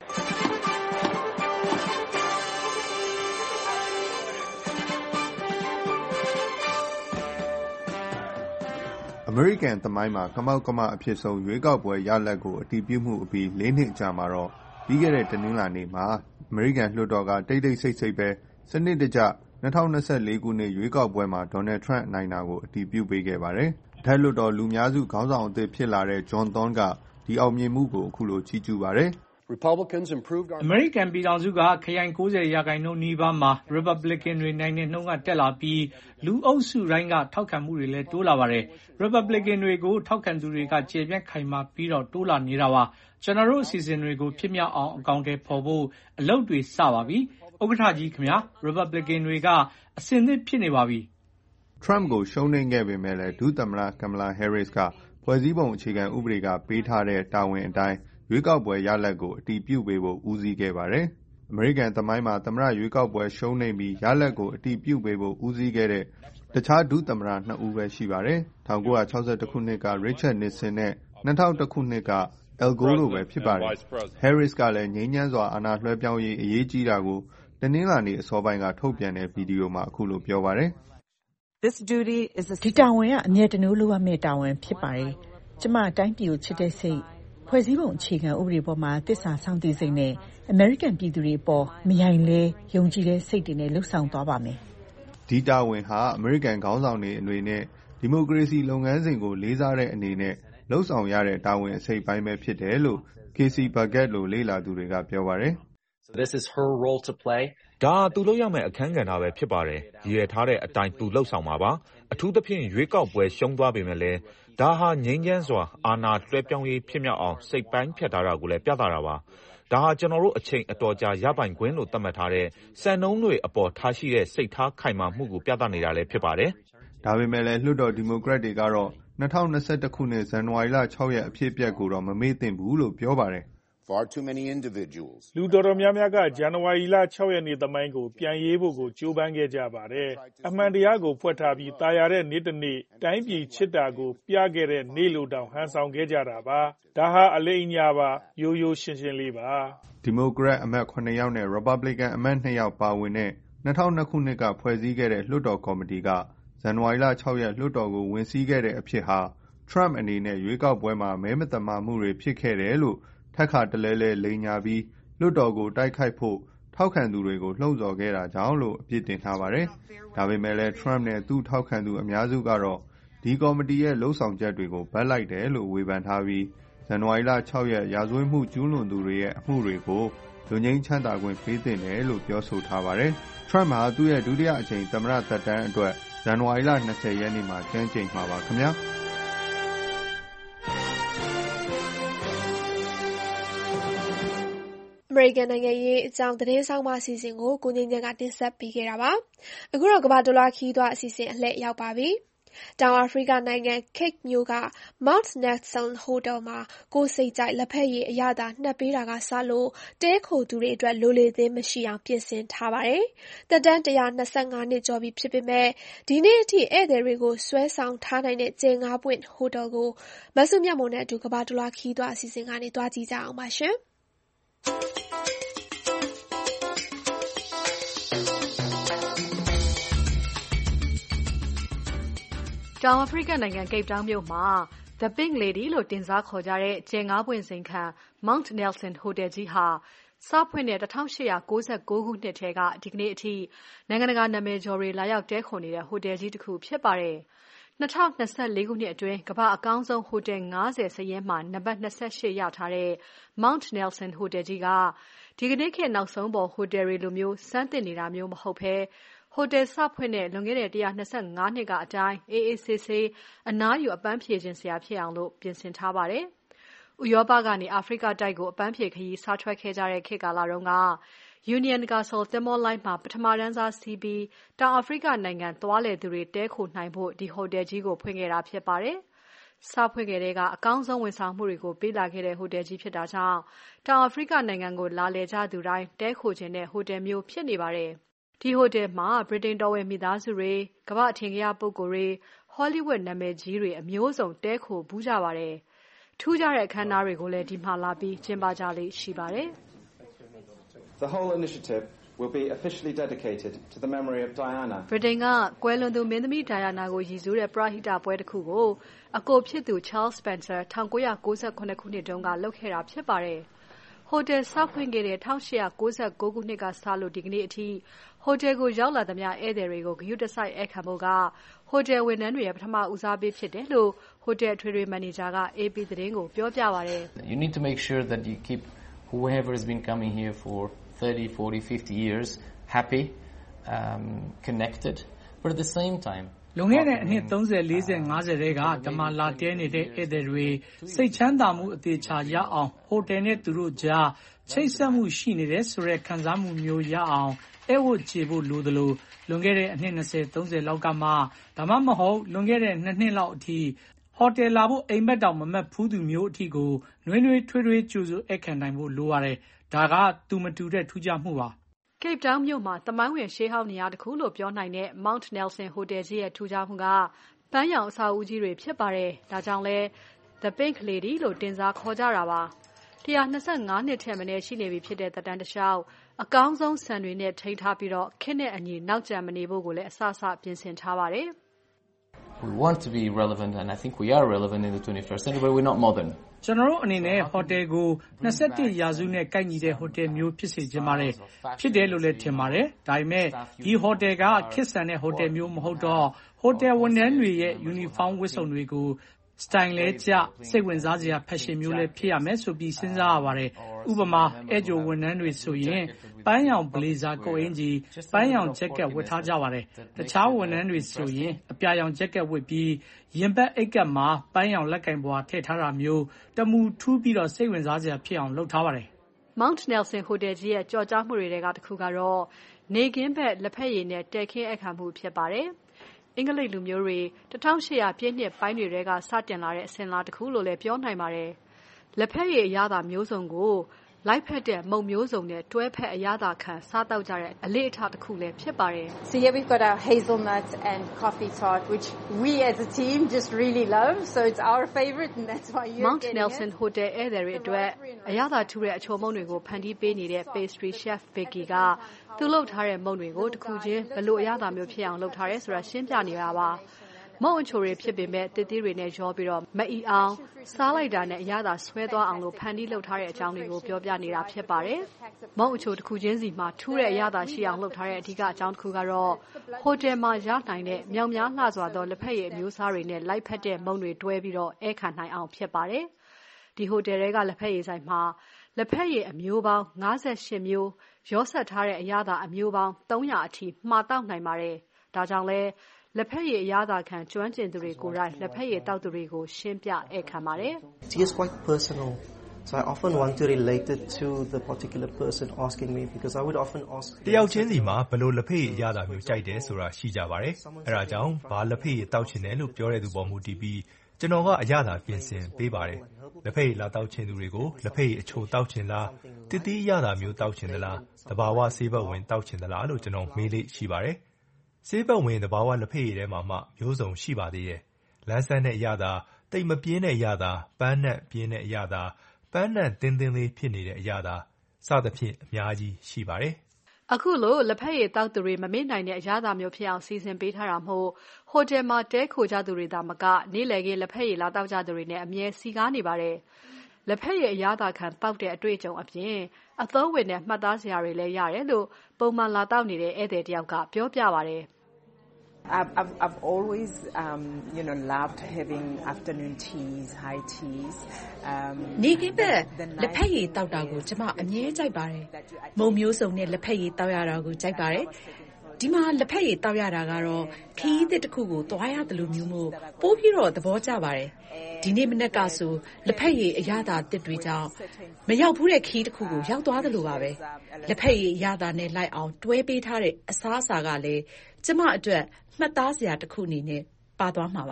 အမေရိကန်သမိုင်းမှာကမောက်ကမအဖြစ်ဆုံးရွေးကောက်ပွဲရလဒ်ကိုအတည်ပြုမှုအပြီးလေးနှစ်အကြာမှာတော့ပြီးခဲ့တဲ့တနင်္လာနေ့မှာအမေရိကန်လွှတ်တော်ကတိတ်တိတ်ဆိတ်ဆိတ်ပဲစနစ်တကျ၂၀၂၄ခုနှစ်ရွေးကောက်ပွဲမှာဒေါ်နယ်ထရန့်အနိုင်တာကိုအတည်ပြုပေးခဲ့ပါတယ်။အထက်လွှတ်တော်လူများစုခေါင်းဆောင်အသစ်ဖြစ်လာတဲ့ John Thune ကဒီအောင်မြင်မှုကိုအခုလိုချီးကျူးပါတယ်။အမေရိကန်ပြည်ထောင်စုကခရိုင်၉၀ရာခိုင်နှုန်းနီးပါးမှာ Republican တွေနိုင်တဲ့နှုန်းကတက်လာပြီးလူအုပ်စုတိုင်းကထောက်ခံမှုတွေလည်းတိုးလာပါတယ်။ Republican တွေကိုထောက်ခံသူတွေကကျေပြန့်ခိုင်မာပြီးတော့တိုးလာနေတာပါ။ကျွန်တော်တို့အစီအစဉ်တွေကိုဖြစ်မြောက်အောင်အကောင်အထည်ဖော်ဖို့အလုပ်တွေစပါပြီ။ဥက္ကဋ္ဌကြီးခင်ဗျာ Republican တွေကအဆင်သင့်ဖြစ်နေပါပြီ။ Trump ကိုရှုံးနိမ့်ခဲ့ပေမဲ့လည်းဒုသမ္မတ Kamala Harris ကဖွဲ့စည်းပုံအခြေခံဥပဒေကပေးထားတဲ့တာဝန်အတိုင်းရွေးကောက်ပွဲရလဒ်ကိုအတည်ပြုပေးဖို့ဦးစီးခဲ့ပါတယ်။အမေရိကန်သမိုင်းမှာသမ္မတရွေးကောက်ပွဲရှုံးနိမ့်ပြီးရလဒ်ကိုအတည်ပြုပေးဖို့ဦးစီးခဲ့တဲ့တခြားဒုသမ္မတနှစ်ဦးပဲရှိပါတယ်။၁၉၆၁ခုနှစ်က Richard Nixon နဲ့၂၀၀၁ခုနှစ်က Al Gore တို့ပဲဖြစ်ပါတယ်။ Harris ကလည်းငြိမ်းချမ်းစွာအာဏာလွှဲပြောင်းရေးအရေးကြီးတာကိုတနင်္လာနေ့အစောပိုင်းကထုတ်ပြန်တဲ့ဗီဒီယိုမှာအခုလိုပြောပါတယ်။ "ဒီတာဝန်ကအမြဲတမ်းလုပ်ရမယ့်တာဝန်ဖြစ်ပါတယ်။ကျမတိုင်းပြည်ကိုချစ်တဲ့စိတ်၊ဖွဲ့စည်းပုံအခြေခံဥပဒေပေါ်မှာသစ္စာစောင့်သိစိတ်နဲ့အမေရိကန်ပြည်သူတွေအပေါ်မယိုင်လဲယုံကြည်တဲ့စိတ်တွေနဲ့လုပ်ဆောင်သွားပါမယ်။ "ဒီတာဝန်ဟာအမေရိကန်ခေါင်းဆောင်တွေအနေနဲ့ဒီမိုကရေစီလုပ်ငန်းစဉ်ကိုလေးစားတဲ့အနေနဲ့လုပ်ဆောင်ရတဲ့တာဝန်အစိတ်အပိုင်းပဲဖြစ်တယ်လို့ Casey Burgett လိုလေ့လာသူတွေကပြောပါတယ်။ "ဒါဟာသူလုပ်ရမယ့်အခန်းကဏ္ဍပဲဖြစ်ပါတယ်။ရည်ရွယ်ထားတဲ့အတိုင်းသူလုပ်ဆောင်မှာပါ။အထူးသဖြင့်ရွေးကောက်ပွဲရှုံးသွားပေမဲ့လည်းဒါဟာငြိမ်းချမ်းစွာအာဏာလွှဲပြောင်းရေးဖြစ်မြောက်အောင်စိတ်ပိုင်းဖြတ်ထားတာကိုလည်းပြသတာပါ။ဒါဟာကျွန်တော်တို့အချိန်အတော်ကြာရပိုင်ခွင့်လို့သတ်မှတ်ထားတဲ့စံနှုန်းတွေအပေါ်ထားရှိတဲ့စိတ်ထားခိုင်မာမှုကိုပြသနေတာလည်းဖြစ်ပါတယ်။ " ဒါပေမဲ့လည်းလွှတ်တော်ဒီမိုကရက်တွေကတော့၂၀၂၁ခုနှစ်ဇန်နဝါရီလ၆ရက်အဖြစ်အပျက်ကိုတော့မမေ့သင့်ဘူးလို့ပြောပါတယ်။ "လူတော်တော်များများကဇန်နဝါရီလ၆ရက်နေ့သမိုင်းကိုပြန်ရေးဖို့ကိုကြိုးပမ်းခဲ့ကြပါတယ်။အမှန်တရားကိုဖွက်ထားပြီးသာယာတဲ့နေ့တနေ့တိုင်းပြည်ချစ်တာကိုပြခဲ့တဲ့နေ့လို့တောင်ဟန်ဆောင်ခဲ့ကြတာပါ။ဒါဟာအလိမ်အညာပါရိုးရိုးရှင်းရှင်းလေးပါ။ဒီမိုကရက်အမတ်၇ယောက်နဲ့ Republican အမတ်၂ယောက်ပါဝင်တဲ့၂၀၀၂ခုနှစ်ကဖွဲ့စည်းခဲ့တဲ့လွှတ်တော်ကော်မတီကဇန်နဝါရီလ၆ရက်လွှတ်တော်ကိုဝင်စီးခဲ့တဲ့အဖြစ်ဟာ Trump အနေနဲ့ရွေးကောက်ပွဲမှာမဲမသမာမှုတွေဖြစ်ခဲ့တယ်လို့ထပ်ခါတလဲလဲလိမ်ညာပြီးလွှတ်တော်ကိုတိုက်ခိုက်ဖို့ထောက်ခံသူတွေကိုလှုံ့ဆော်ခဲ့တာကြောင့်လို့အပြစ်တင်ထားပါတယ်။ဒါပေမဲ့လည်း Trump နဲ့သူ့ထောက်ခံသူအများစုကတော့ဒီကော်မတီရဲ့လုပ်ဆောင်ချက်တွေကိုဘက်လိုက်တယ်လို့ဝေဖန်ထားပြီးဇန်နဝါရီလ၆ရက်ရာဇဝတ်မှုကျူးလွန်သူတွေရဲ့အမှုတွေကိုလွတ်ငြိမ်းချမ်းသာခွင့်ပေးသင့်တယ်လို့ပြောဆိုထားပါတယ်။ Trump ဟာသူ့ရဲ့ဒုတိယအကြိမ်သမ္မတသက်တမ်းအတွက်ဇန်နဝါရီလ၂၀ရက်နေ့မှာကျမ်းကျိန်မှာပါခင်ဗျာ။အမေရိကန်နိုင်ငံရေးအကြောင်းသတင်းဆောင်းပါးအစီအစဉ်ကိုကိုငြိမ်းချမ်းကတင်ဆက်ပေးခဲ့တာပါ။အခုတော့ကမ္ဘာတလွှားခရီးသွားအစီအစဉ်အလှည့်ရောက်ပါပြီ။တောင်အာဖရိကနိုင်ငံ Cape မြို့က Mount Nelson ဟိုတယ်မှာကိုယ်စိတ်ကြိုက်လက်ဖက်ရည်အရသာနှပ်ပေးတာကစလို့တည်းခိုသူတွေအတွက်လိုလေသင်းမရှိအောင်ပြင်ဆင်ထားပါတယ်။သက်တမ်း၁၂၅နှစ်ကျော်ပြီဖြစ်ပေမဲ့ဒီနေ့အထိဧည့်သည်တွေကိုဆွဲဆောင်ထားနိုင်တဲ့ကြယ်ငါးပွင့်ဟိုတယ်ကိုမစုမြတ်မွန်နဲ့အတူကမ္ဘာတလွှားခရီးသွားအစီအစဉ်ကနေသွားကြည့်ကြအောင်ပါရှင်။တောင်အာဖရိကနိုင်ငံ Cape Town မြို့မှာ The Pink Lady လို့တင်စားခေါ်ကြတဲ့ကြယ်ငါးပွင့်ဇိမ်ခံ Mount Nelson ဟိုတယ်ကြီးဟာစဖွင့်တဲ့၁၈၉၉ခုနှစ်ထဲကဒီကနေ့အထိနိုင်ငံတကာနာမည်ကျော်တွေလာရောက်တည်းခိုနေတဲ့ဟိုတယ်ကြီးတစ်ခုဖြစ်ပါတယ်။၂၀၂၄ခုနှစ်အတွင်းကမ္ဘာအကောင်းဆုံးဟိုတယ်၅၀စာရင်းမှာနံပါတ်၂၈ရထားတဲ့ Mount Nelson ဟိုတယ်ကြီးကဒီကနေ့ခေတ်နောက်ဆုံးပေါ်ဟိုတယ်တွေလိုမျိုးစမ်းသစ်နေတာမျိုးမဟုတ်ဘဲဟိုတယ်စဖွင့်တဲ့လွန်ခဲ့တဲ့၁၂၅နှစ်ကအတိုင်းအေးအေးဆေးဆေးအနားယူအပန်းဖြေခြင်းစရာဖြစ်အောင်လို့ပြင်ဆင်ထားပါတယ်။ဥရောပကနေအာဖရိကတိုက်ကိုအပန်းဖြေခရီးစားထွက်ခဲ့ကြတဲ့ခေတ်ကာလတုန်းက Union Castle သင်္ဘောလိုင်းမှာပထမတန်းစားစီးပြီးတောင်အာဖရိကနိုင်ငံသွားလည်သူတွေတည်းခိုနိုင်ဖို့ဒီဟိုတယ်ကြီးကိုဖွင့်ခဲ့တာဖြစ်ပါတယ်။စဖွင့်ခဲ့တဲ့ကအကောင်းဆုံးဝန်ဆောင်မှုတွေကိုပေးလာခဲ့တဲ့ဟိုတယ်ကြီးဖြစ်တာကြောင့်တောင်အာဖရိကနိုင်ငံကိုလာလည်ကြသူတိုင်းတဲခိုခြင်းတဲ့ဟိုတယ်မျိုးဖြစ်နေပါတယ်။ဒီဟိုတယ်မှာဗြိတိန်တော်ဝင်မိသားစုတွေ၊ကမ္ဘာ့အထင်ကရပုဂ္ဂိုလ်တွေ၊ဟောလိဝုဒ်နာမည်ကြီးတွေအမျိုးစုံတဲခိုဘူးကြပါတယ်။ထူးခြားတဲ့အခမ်းအနားတွေကိုလည်းဒီမှာလာပြီးကျင်းပကြလေ့ရှိပါတယ်။ The whole initiative will be officially dedicated to the memory of Diana. ဗြိတိန်ကကွယ်လွန်သူမင်းသမီး Diana ကိုရည်စူးတဲ့ပရဟိတပွဲတစ်ခုကိုအကိုဖြစ်သူ Charles Spencer ၁၉၉၇ ခုနှစ်တုန်းကလုပ်ခဲ့တာဖြစ်ပါတယ်။ဟိုတယ်ဆောက်ဖွင့်ခဲ့တဲ့၁၈၉၉ ခုနှစ်ကစလို့ဒီကနေ့အထိဟိုတယ်ကိုရောက်လာသမျှဧည့်သည်တွေကိုဂရုတစိုက်ဧည့်ခံဖို့ကဟိုတယ်ဝန်ထမ်းတွေရဲ့ပထမဦးစားပေးဖြစ်တယ်လို့ဟိုတယ်အထွေထွေမန်နေဂျာက A P သတင်းကိုပြောပြပါတယ်။ You need to make sure that you keep whoever has been coming here for thirty, forty, fifty years happy, um, connected, but at the same time လွန်ခဲ့တဲ့အနှစ်၃၀ ၄၀ ၅၀တဲကဓမ္မလာတဲနေတဲ့ဧည့်သည်တွေစိတ်ချမ်းသာမှုအသေးချာရအောင်ဟိုတယ်နဲ့သူတို့ကြားချိတ်ဆက်မှုရှိနေတဲ့ဆိုတဲ့ခံစားမှုမျိုးရအောင်အဲ့ဝတ်ချေဖို့လိုသလိုလွန်ခဲ့တဲ့အနှစ်၂၀ ၃၀လောက်ကမှဒါမှမဟုတ်လွန်ခဲ့တဲ့နှစ်နှစ်လောက်အထိဟိုတယ်လာဖို့အိမ်မက်တောင်မမက်ဖူးသူမျိုးအထိကိုနှွေးနှွေးထွေးထွေးကြိုဆိုဧည့်ခံနိုင်ဖို့လိုပါတယ်ဒါကသူမတူတဲ့ထူးခြားမှုပါ Cape Town မြို့မှာသမိုင်းဝင်ရှေးဟောင်းနေရာတစ်ခုလို့ပြောနိုင်တဲ့ Mount Nelson Hotel ကြီးရဲ့ထူးခြားမှုကပန်းရောင်အဆောက်အဦကြီးတွေဖြစ်ပါတယ်ဒါကြောင့်လဲ The Pink Lady လို့တင်စားခေါ်ကြတာပါ၁၂၅နှစ်ထက်မနည်းရှိနေပြီဖြစ်တဲ့သက်တမ်းတစ်လျှောက်အကောင်းဆုံးစံတွေနဲ့ထိန်းထားပြီးတော့ခက်တဲ့အညီနောက်ကျမနေဖို့ကိုလည်းအစအစပြင်ဆင်ထားပါတယ် We want to be relevant and I think we are relevant in the twenty-first century but we're not modern. ကျွန်တော်တို့အနေနဲ့ဟိုတယ်ကို၂၁ရာစုနဲ့ကိုက်ညီတဲ့ဟိုတယ်မျိုးဖြစ်စေချင်ပါတယ်ဖြစ်တယ်လို့လည်းထင်ပါတယ်ဒါပေမဲ့ဒီဟိုတယ်ကခေတ်ဆန်တဲ့ဟိုတယ်မျိုးမဟုတ်တော့ဟိုတယ်ဝန်ထမ်းတွေရဲ့ယူနီဖောင်းဝတ်စုံတွေကိုစတိုင်လဲကျစိတ်ဝင်စားစရာဖက်ရှင်မျိုးလည်းဖြစ်ရမယ်ဆိုပြီးစဉ်းစားရပါတယ်ဥပမာအဲဂျိုဝန်ထမ်းတွေဆိုရင်ပန်းရောင်ဘလေဇာကိုအင်ဂျီပန်းရောင်ဂျက်ကက်ဝတ်ထားကြပါတယ်တခြားဝန်ထမ်းတွေဆိုရင်အပြာရောင်ဂျက်ကက်ဝတ်ပြီးရင်ဘတ်အိတ်ကပ်မှာပန်းရောင်လက်ကင်ပွားထည့်ထားတာမျိုးတမူထူးပြီးတော့စိတ်ဝင်စားစရာဖြစ်အောင်လုပ်ထားပါတယ် Mount Nelson Hotel ကြီးရဲ့ကြော်ကြားမှုတွေကတစ်ခုကတော့နေကင်းဘက်လက်ဖက်ရည်နဲ့တဲခင်းအခမ်းမှုဖြစ်ပါတယ်အင်္ဂလိပ်လူမျိုးတွေ၁၈၀၀ပြည့်နှစ်ပိုင်းတွေကစတင်လာတဲ့အစဉ်လာတစ်ခုလို့လည်းပြောနိုင်ပါတယ်လက်ဖက်ရည်အရသာမျိုးစုံကိုလိုက်ဖက်တဲ့မုံမျိုးစုံနဲ့တွဲဖက်အရသာခံစားတောက်ကြတဲ့အလေးအထားတစ်ခုလည်းဖြစ်ပါတယ် So here we've got our hazelnut and coffee tart which we as a team just really love so it's our favorite and that's why you're Mount getting Nelson it. Hotel ဧည့်သည်တွေအတွက်အရသာထူတဲ့အချိုမုံတွေကိုဖန်တီးပေးနေတဲ့ pastry chef Vicky ကသူလုပ်ထားတဲ့မုံတွေကိုတစ်ခုချင်းဘလို့အရသာမျိုးဖြစ်အောင်လုပ်ထားရဲဆိုတာရှင်းပြနေတာပါမုံအချိုတွေဖြစ်ပေမဲ့တစ်သီးတွေနဲ့ရောပြီးတော့မအီအောင်စားလိုက်တာနဲ့အရသာဆွဲသွားအောင်လို့ဖန်တီးလုပ်ထားတဲ့အကြောင်းတွေကိုပြောပြနေတာဖြစ်ပါတယ်။မုံအချိုတစ်ခုချင်းစီမှာထူးတဲ့အရသာရှိအောင်လုပ်ထားတဲ့အဓိကအကြောင်းတစ်ခုကတော့ဟိုတယ်မှာရနိုင်တဲ့မြောင်များလှစွာသောလက်ဖက်ရည်အမျိုးအစားတွေနဲ့လိုက်ဖက်တဲ့မုံတွေတွဲပြီးတော့ဧည့်ခံနိုင်အောင်ဖြစ်ပါတယ်။ဒီဟိုတယ်တွေကလက်ဖက်ရည်ဆိုင်မှာလက်ဖက်ရည်အမျိုးပေါင်း၅၈မျိုးရောစပ်ထားတဲ့အရသာအမျိုးပေါင်း၃၀၀အထိမှာတောက်နိုင်ပါတယ်။ဒါကြောင့်လဲလက်ဖက်ရည်အရသာခံကျွမ်းကျင်သူတွေကိုယ်တိုင်လက်ဖက်ရည်တောက်သူတွေကိုရှင်းပြဧည့်ခံပါတယ် It is quite personal. So I often want to relate it to the particular person asking me because I would often ask တယောက်ချင်းစီမှာဘယ်လိုလက်ဖက်ရည်အရသာမျိုးကြိုက်တယ်ဆိုတာရှိကြပါတယ်။အဲဒါကြောင့်ဘာလက်ဖက်ရည်တောက်ချင်တယ်လို့ပြောတဲ့သူပေါ်မူတည်ပြီးကျွန်တော်ကအရသာပြင်ဆင်ပေးပါတယ်။လက်ဖက်ရည်လာတောက်ချင်သူတွေကိုလက်ဖက်ရည်အချိုတောက်ချင်လားတစ်သီးအရသာမျိုးတောက်ချင်သလားတဘာဝဆေးဘက်ဝင်တောက်ချင်သလားလို့ကျွန်တော်မေးလေးရှိပါတယ်။ဆေးဘက်ဝင်တဘာဝလက်ဖက်ရည်ထဲမှာမှမျိုးစုံရှိပါသေးတယ်။လန်းဆန်းတဲ့အရသာတိတ်မပြင်းတဲ့အရသာပန်းနက်ပြင်းတဲ့အရသာပန်းနက်တင်းတင်းလေးဖြစ်နေတဲ့အရသာစသဖြင့်အများကြီးရှိပါတယ်။အခုလိုလက်ဖက်ရည်တောက်သူတွေမမေ့နိုင်တဲ့အရသာမျိုးဖြစ်အောင်စီစဉ်ပေးထားတာမို့ဟိုတယ်မှာတဲခိုကြသူတွေသာမကနေ့လည်ခင်းလက်ဖက်ရည်လာတောက်ကြသူတွေနဲ့အမြဲစီကားနေပါတယ်။လက်ဖက်ရည်အရသာခံတောက်တဲ့အတွေ့အကြုံအပြင်အသုံးဝင်တဲ့မှတ်သားစရာတွေလည်းရတယ်လို့ပုံမှန်လာတောက်နေတဲ့ဧည့်သည်တယောက်ကပြောပြပါတယ်။ I've, I've, I've always, um, you know, loved having afternoon teas, high teas. Um, နေကင်းဘက်လက်ဖက်ရည်တောက်တာကိုကျွန်မအမြဲကြိုက်ပါတယ်။မုံမျိုးစုံနဲ့လက်ဖက်ရည်တောက်ရတာကိုကြိုက်ပါတယ်။ဒီမှာလက်ဖက်ရည်တောက်ရတာကတော့ခီးသစ်တစ်ခုကိုသွားရတယ်လို့မျိုးမို့ပိုးပြီးတော့သဘောကျပါတယ်။ဒီနေ့မနေ့ကဆိုလက်ဖက်ရည်အရသာတစ်တွေကြောင့်မရောက်ဘူးတဲ့ခီးတစ်ခုကိုရောက်သွားတယ်လို့ပါပဲ။လက်ဖက်ရည်အရသာနဲ့လိုက်အောင်တွဲပေးထားတဲ့အစားအစာကလည်းကျွန်မအတွက်မှတ်သားစရာတစ်ခုအနေနဲ့ပါသွားမှာပါ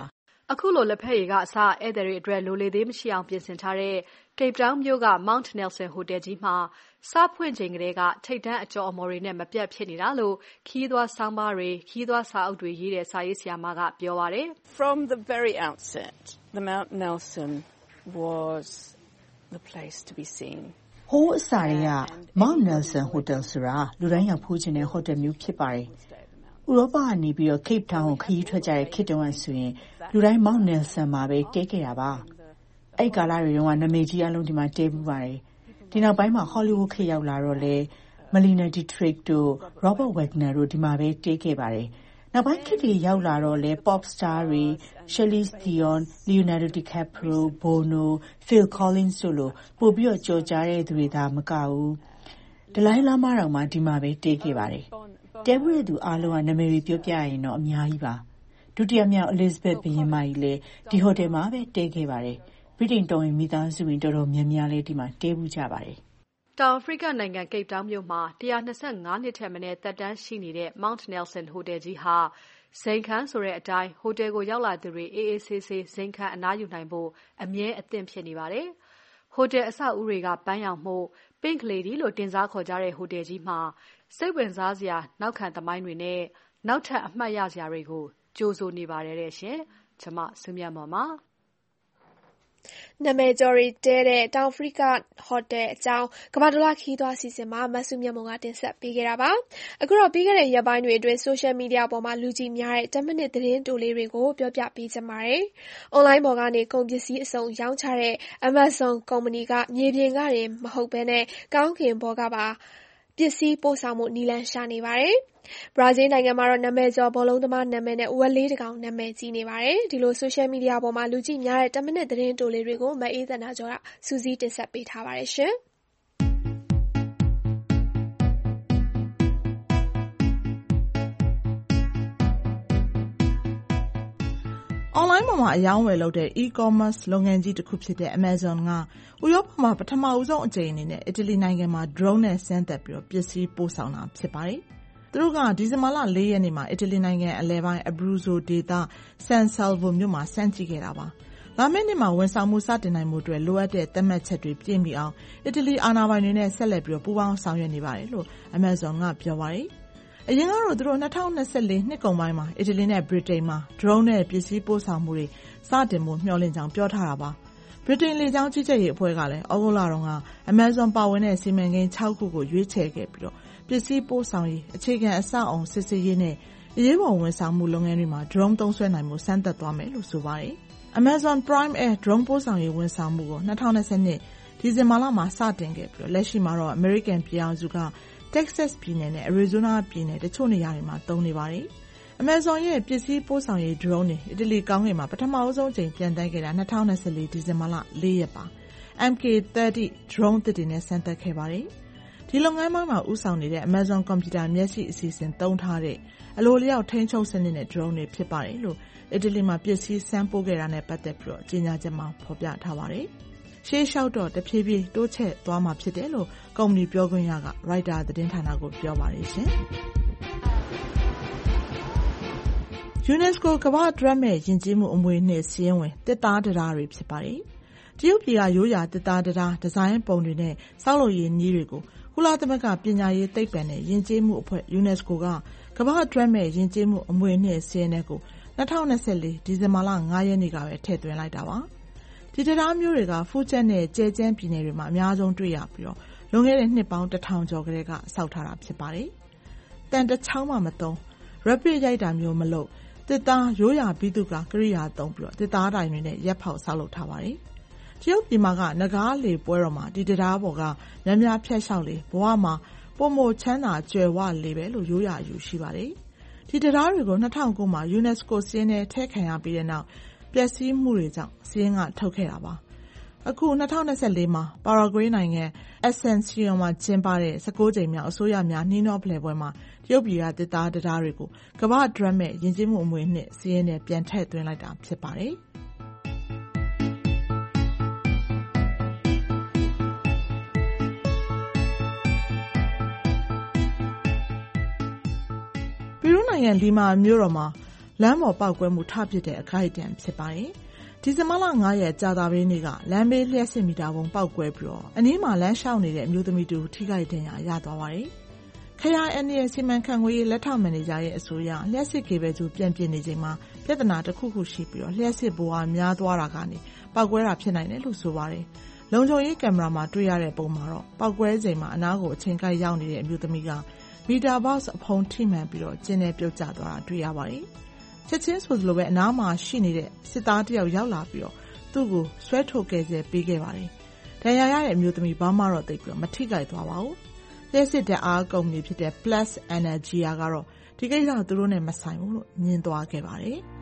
အခုလိုလက်ဖက်ရည်ကအစဧည့်သည်တွေအတွက်လိုလေသေးမရှိအောင်ပြင်ဆင်ထားတဲ့ Cape Town မြို့က Mount Nelson ဟိုတယ်ကြီးမှာစဖွင့်ချိန်ကလေးကထိပ်တန်းအကျော်အမော်တွေနဲ့မပြတ်ဖြစ်နေတာလို့ခီးသွွားဆောင်းပါးတွေခီးသွွားစာအုပ်တွေရေးတဲ့စာရေးဆရာမကပြောပါတယ် From the very outset, the Mount Nelson was the place to be seen. ဟိုးအစာတွေက Mount Nelson Hotel ဆိုတာလူတိုင်းရောက်ဖိုးချင်တဲ့ဟိုတယ်မျိုးဖြစ်ပါတယ်။ဥရောပကနေပြီးတော့ Cape Town ကိုခရီးထွက်ကြတဲ့ခေတ်တုန်းကဆိုရင်လူတိုင်း Mount Nelson မှာပဲတဲခဲ့တာပါ။အဲ့ကာလတွေတုန်းကနာမည်ကြီးအလုံးဒီမှာတဲပူပါတယ်။ဒီနောက်ပိုင်းမှာ Hollywood ခေတ်ရောက်လာတော့လေ Melina Dietrich တို့ Robert Wagner တို့ဒီမှာပဲတဲခဲ့ပါတယ်။နောက်ပိုင်းခေတ်တွေရောက်လာတော့လေ pop star တွေ Charlize Theron, Leonardo DiCaprio, Bono, Phil Collins တို့လိုပို့ပြီးတော့ကြော်ကြားတဲ့သူတွေဒါမကဘူး။ဒလိုင်းလာမတော်မှာဒီမှာပဲတဲခဲ့ပါတယ်။တဲဘူးတဲ့သူအားလုံးကနာမည်တွေပြောပြရင်တော့အများကြီးပါ။ဒုတိယမြောက် Elizabeth ဘုရင်မကြီးလည်းဒီဟိုတယ်မှာပဲတဲခဲ့ပါတယ်။ဗြိတိန်တော်ဝင်မိသားစုဝင်တော်တော်များများလည်းဒီမှာတဲဘူးကြပါတယ်။တောင်အာဖရိကနိုင်ငံ Cape Town မြို့မှာone hundred twenty-fiveနှစ်ထက်မနည်းသက်တမ်းရှိနေတဲ့ Mount Nelson ဟိုတယ်ကြီးဟာဇိမ်ခံဆိုတဲ့အတိုင်းဟိုတယ်ကိုရောက်လာသူတွေအေးအေးဆေးဆေးဇိမ်ခံအနားယူနိုင်ဖို့အမြဲအသင့်ဖြစ်နေပါတယ်။ဟိုတယ်အဆောက်အဦတွေကပန်းရောင်မှု Pink Lady လို့တင်စားခေါ်ကြတဲ့ဟိုတယ်ကြီးမှာစိတ်ဝင်စားစရာနောက်ခံသမိုင်းတွေနဲ့နောက်ထပ်အမှတ်ရစရာတွေကိုကြိုးဆိုနေပါတယ်တဲ့ရှင်။ကျွန်မစုမြတ်မော်ပါနာမည်ကျော်တဲတဲ့တောင်အာဖရိကဟိုတယ်အကြောင်းကမ္ဘာတလွှားခီးသွွားစီစဉ်မှာမဆုမြတ်မုံကတင်ဆက်ပေးခဲ့တာပါအခုတော့ပြီးခဲ့တဲ့ရက်ပိုင်းတွေအတွင်း social media ပေါ်မှာလူကြည့်များတဲ့ten minute သတင်းတိုလေးတွေကိုပြောပြပေးချင်ပါတယ်။ online ပေါ်ကနေကုန်ပစ္စည်းအစုံရောင်းချတဲ့ Amazon ကုမ္ပဏီကမြေပြင်ကတင်မဟုတ်ဘဲနဲ့ကောင်းကင်ဘော်ကပါပစ္စည်းပို့ဆောင်မှုနည်းလမ်းရှာနေပါတယ်။ဘရာဇီးနိုင်ငံမှာတော့နာမည်ကျော်ဘောလုံးသမားနာမည်နဲ့ဝက်လေးတကောင်နာမည်ကြီးနေပါတယ်။ဒီလို social media ပေါ်မှာလူကြည့်များတဲ့ten minute သတင်းတိုလေးတွေကိုမအေးသနာကျော်ကစူးစီးတင်ဆက်ပေးထားပါတယ်ရှင်။ online ပေါ်မှာအယောင်းဝယ်လုပ်တဲ့ e-commerce လုပ်ငန်းကြီးတစ်ခုဖြစ်တဲ့ Amazon ကဥရောပမှာပထမဦးဆုံးအကြိမ်အနေနဲ့အီတလီနိုင်ငံမှာ drone နဲ့ဆင်းသက်ပြီးပစ္စည်းပို့ဆောင်တာဖြစ်ပါတယ်။သူတို့ကဒီဇင်ဘာလfourရက်နေ့မှာအီတလီနိုင်ငံအလယ်ပိုင်း Abruzzo ဒေသ San Salvo မြို့မှာစမ်းကြည့်ခဲ့တာပါ။လာမယ့်နှစ်မှာဝန်ဆောင်မှုစတင်နိုင်မှုအတွက်လိုအပ်တဲ့သတ်မှတ်ချက်တွေပြည့်မီအောင်အီတလီအာဏာပိုင်တွေနဲ့ဆက်လက်ပြီးပူးပေါင်းဆောင်ရွက်နေပါတယ်လို့ Amazon ကပြောပါတယ်။အရင်ကတော့သူတို့twenty twenty-fourနှစ်ကုန်ပိုင်းမှာအီတလီနဲ့ဗြိတိန်မှာ drone နဲ့ပစ္စည်းပို့ဆောင်မှုတွေစတင်ဖို့မျှော်လင့်ကြောင်းပြောထားတာပါ။ဗြိတိန်လေကြောင်းကြီးကြပ်ရေးအဖွဲ့ကလည်းဩဂုတ်လတုန်းက Amazon ပါဝင်တဲ့စီမံကိန်းsixခုကိုရွေးချယ်ခဲ့ပြီးတော့ပစ္စည်းပို့ဆောင်ရေးအခြေခံအဆောက်အအုံစစ်ဆေးရေးနဲ့အရေးပေါ်ဝန်ဆောင်မှုလုပ်ငန်းတွေမှာ drone သုံးစွဲနိုင်မှုစမ်းသပ်သွားမယ်လို့ဆိုပါတယ်။ Amazon Prime Air drone ပို့ဆောင်ရေးဝန်ဆောင်မှုကိုtwenty twentyဒီဇင်ဘာလမှာစတင်ခဲ့ပြီးတော့လက်ရှိမှာတော့ American ပြည်ထောင်စုကTexas ပြည်နယ်နဲ့ Arizona ပြည်နယ်တချို့နေရာတွေမှာသုံးနေပါတယ်။ Amazon ရဲ့ပစ္စည်းပို့ဆောင်ရေး drone တွေအီတလီကောင်းကင်မှာပထမဆုံးအကြိမ်ပြန်တိုက်ခဲ့တာtwenty twenty-fourဒီဇင်ဘာလfourရက်ပါ။ M K thirty drone သစ်တွေနဲ့စမ်းသပ်ခဲ့ပါတယ်။ဒီလုပ်ငန်းပိုင်းမှာဦးဆောင်နေတဲ့ Amazon ကွန်ပျူတာမျက်စိအစီအစဉ်သုံးထားတဲ့အလိုလျောက်ထိန်းချုပ်စနစ်နဲ့ drone တွေဖြစ်ပါတယ်လို့အီတလီမှာပစ္စည်းစမ်းပို့ခဲ့တာနဲ့ပတ်သက်ပြီးတော့ကြေညာချက်မှာဖော်ပြထားပါတယ်။ရှေးလျှောက်တော့တဖြည်းဖြည်းတိုးချဲ့သွားမှာဖြစ်တယ်လို့ကုမ္ပဏီပြောခွင့်ရက Reuters သတင်းဌာနကိုပြောပါတယ်ရှင်။ UNESCO ကမ္ဘာ့ဒြပ်မဲ့ယဉ်ကျေးမှုအမွေအနှစ်စာရင်းဝင်သစ်သားတံတားတွေဖြစ်ပါတယ်။တရုတ်ပြည်ကရိုးရာသစ်သားတံတားဒီဇိုင်းပုံတွေနဲ့ဆောက်လုပ်ရေးနည်းတွေကိုကုလသမဂ္ဂပညာရေးသိပ္ပံနဲ့ယဉ်ကျေးမှုအဖွဲ့ UNESCO ကကမ္ဘာ့ဒြပ်မဲ့ယဉ်ကျေးမှုအမွေအနှစ်စာရင်းထဲကိုtwenty twenty-fourဒီဇင်ဘာလfiveရက်နေ့ကပဲထည့်သွင်းလိုက်တာပါ။ဒီတံတားမျိုးတွေကဖူးချက်နဲ့ကျဲကျန်းပြည်နယ်တွေမှာအများဆုံးတွေ့ရပြီးတော့လွန်ခဲ့တဲ့နှစ်ပေါင်းone thousandကျော်ကလေးကဆောက်ထားတာဖြစ်ပါတယ်။တန်တစ်ချောင်းမှမသုံး rapid ရိုက်တာမျိုးမလုပ်သစ်သားရိုးရာပြီးသူကကရိယာသုံးပြီးတော့သစ်သားတိုင်တွေနဲ့ရက်ဖောက်ဆောက်လုပ်ထားပါတယ်။တရုတ်ပြည်မှာကနဂါးလေပွဲတော်မှာဒီတံတားပေါ်ကများများဖြတ်လျှောက်လေဘဝမှာပုံမချမ်းသာကြွယ်ဝလေပဲလို့ရိုးရာယူရှိပါတယ်။ဒီတံတားတွေကိုtwo thousand nineမှာ UNESCO စာရင်းထဲထည့်ခံရပြီးတဲ့နောက်ပျက်စီးမှုတွေကြောင့်စာရင်းကထုတ်ခဲ့တာပါ။အခုtwenty twenty-fourမှာပါရာဂွေးနိုင်ငံ Asuncion မှာကျင်းပတဲ့nineteenကြိမ်မြောက်အစိုးရများနှီးနှောဖလှယ်ပွဲမှာတရုတ်ပြည်ကသစ်သားတံတားတွေကိုကမ္ဘာ့ဒြပ်မဲ့ယဉ်ကျေးမှုအမွေအနှစ်စာရင်းထဲပြန်ထည့်သွင်းလိုက်တာဖြစ်ပါတယ်။ပီရူးနိုင်ငံလီမာမြို့တော်မှာလမ်းပေါ်ပေါက်ကွဲမှုထဖြစ်တဲ့အခိုက်အတန့်ဖြစ်ပါတယ်။ဒီဇင်ဘာလ၅ရက်ကြာသပတေးနေ့ကလမ်းဘေးလျှက်စစ်မီတာပုံပေါက်ကွဲပြီးတော့အနီးမှာလမ်းလျှောက်နေတဲ့အမျိုးသမီးတူထိခိုက်ဒဏ်ရာရသွားပါတယ်။ခရိုင်အန်ဒီရဲ့စီမံခန့်ခွဲရေးလက်ထောက်မန်နေဂျာရဲ့အဆိုအရလျှက်စစ်ကေဘယ်ကျူပြန်ပြစ်နေချိန်မှာပြဿနာတစ်ခုခုရှိပြီးတော့လျှက်စစ်ဘိုးအားများသွားတာကနေပေါက်ကွဲတာဖြစ်နိုင်တယ်လို့ဆိုပါတယ်။လုံခြုံရေးကင်မရာမှာတွေ့ရတဲ့ပုံမှာတော့ပေါက်ကွဲချိန်မှာအနားကိုအချိန်ကိုက်ရောက်နေတဲ့အမျိုးသမီးကမီတာဘောက်စ်အဖုံထိမှန်ပြီးတော့ကျင်းနဲ့ပြုတ်ကျသွားတာတွေ့ရပါတယ်။ချက်ချင်းဆိုသလိုပဲအနားမှာရှိနေတဲ့စစ်သားတစ်ယောက်ရောက်လာပြီးတော့သူ့ကိုဆွဲထုတ်ကယ်ဆယ်ပေးခဲ့ပါတယ်။ဒဏ်ရာရတဲ့အမျိုးသမီးဘာမှတော့သိပြီးတော့မထိခိုက်သွားပါဘူး။လျှက်စစ်တဲ့အားကုမ္ပဏီဖြစ်တဲ့ Plus Energy ကတော့ဒီကိစ္စကသူတို့နဲ့မဆိုင်ဘူးလို့ညင်းသွားခဲ့ပါတယ်။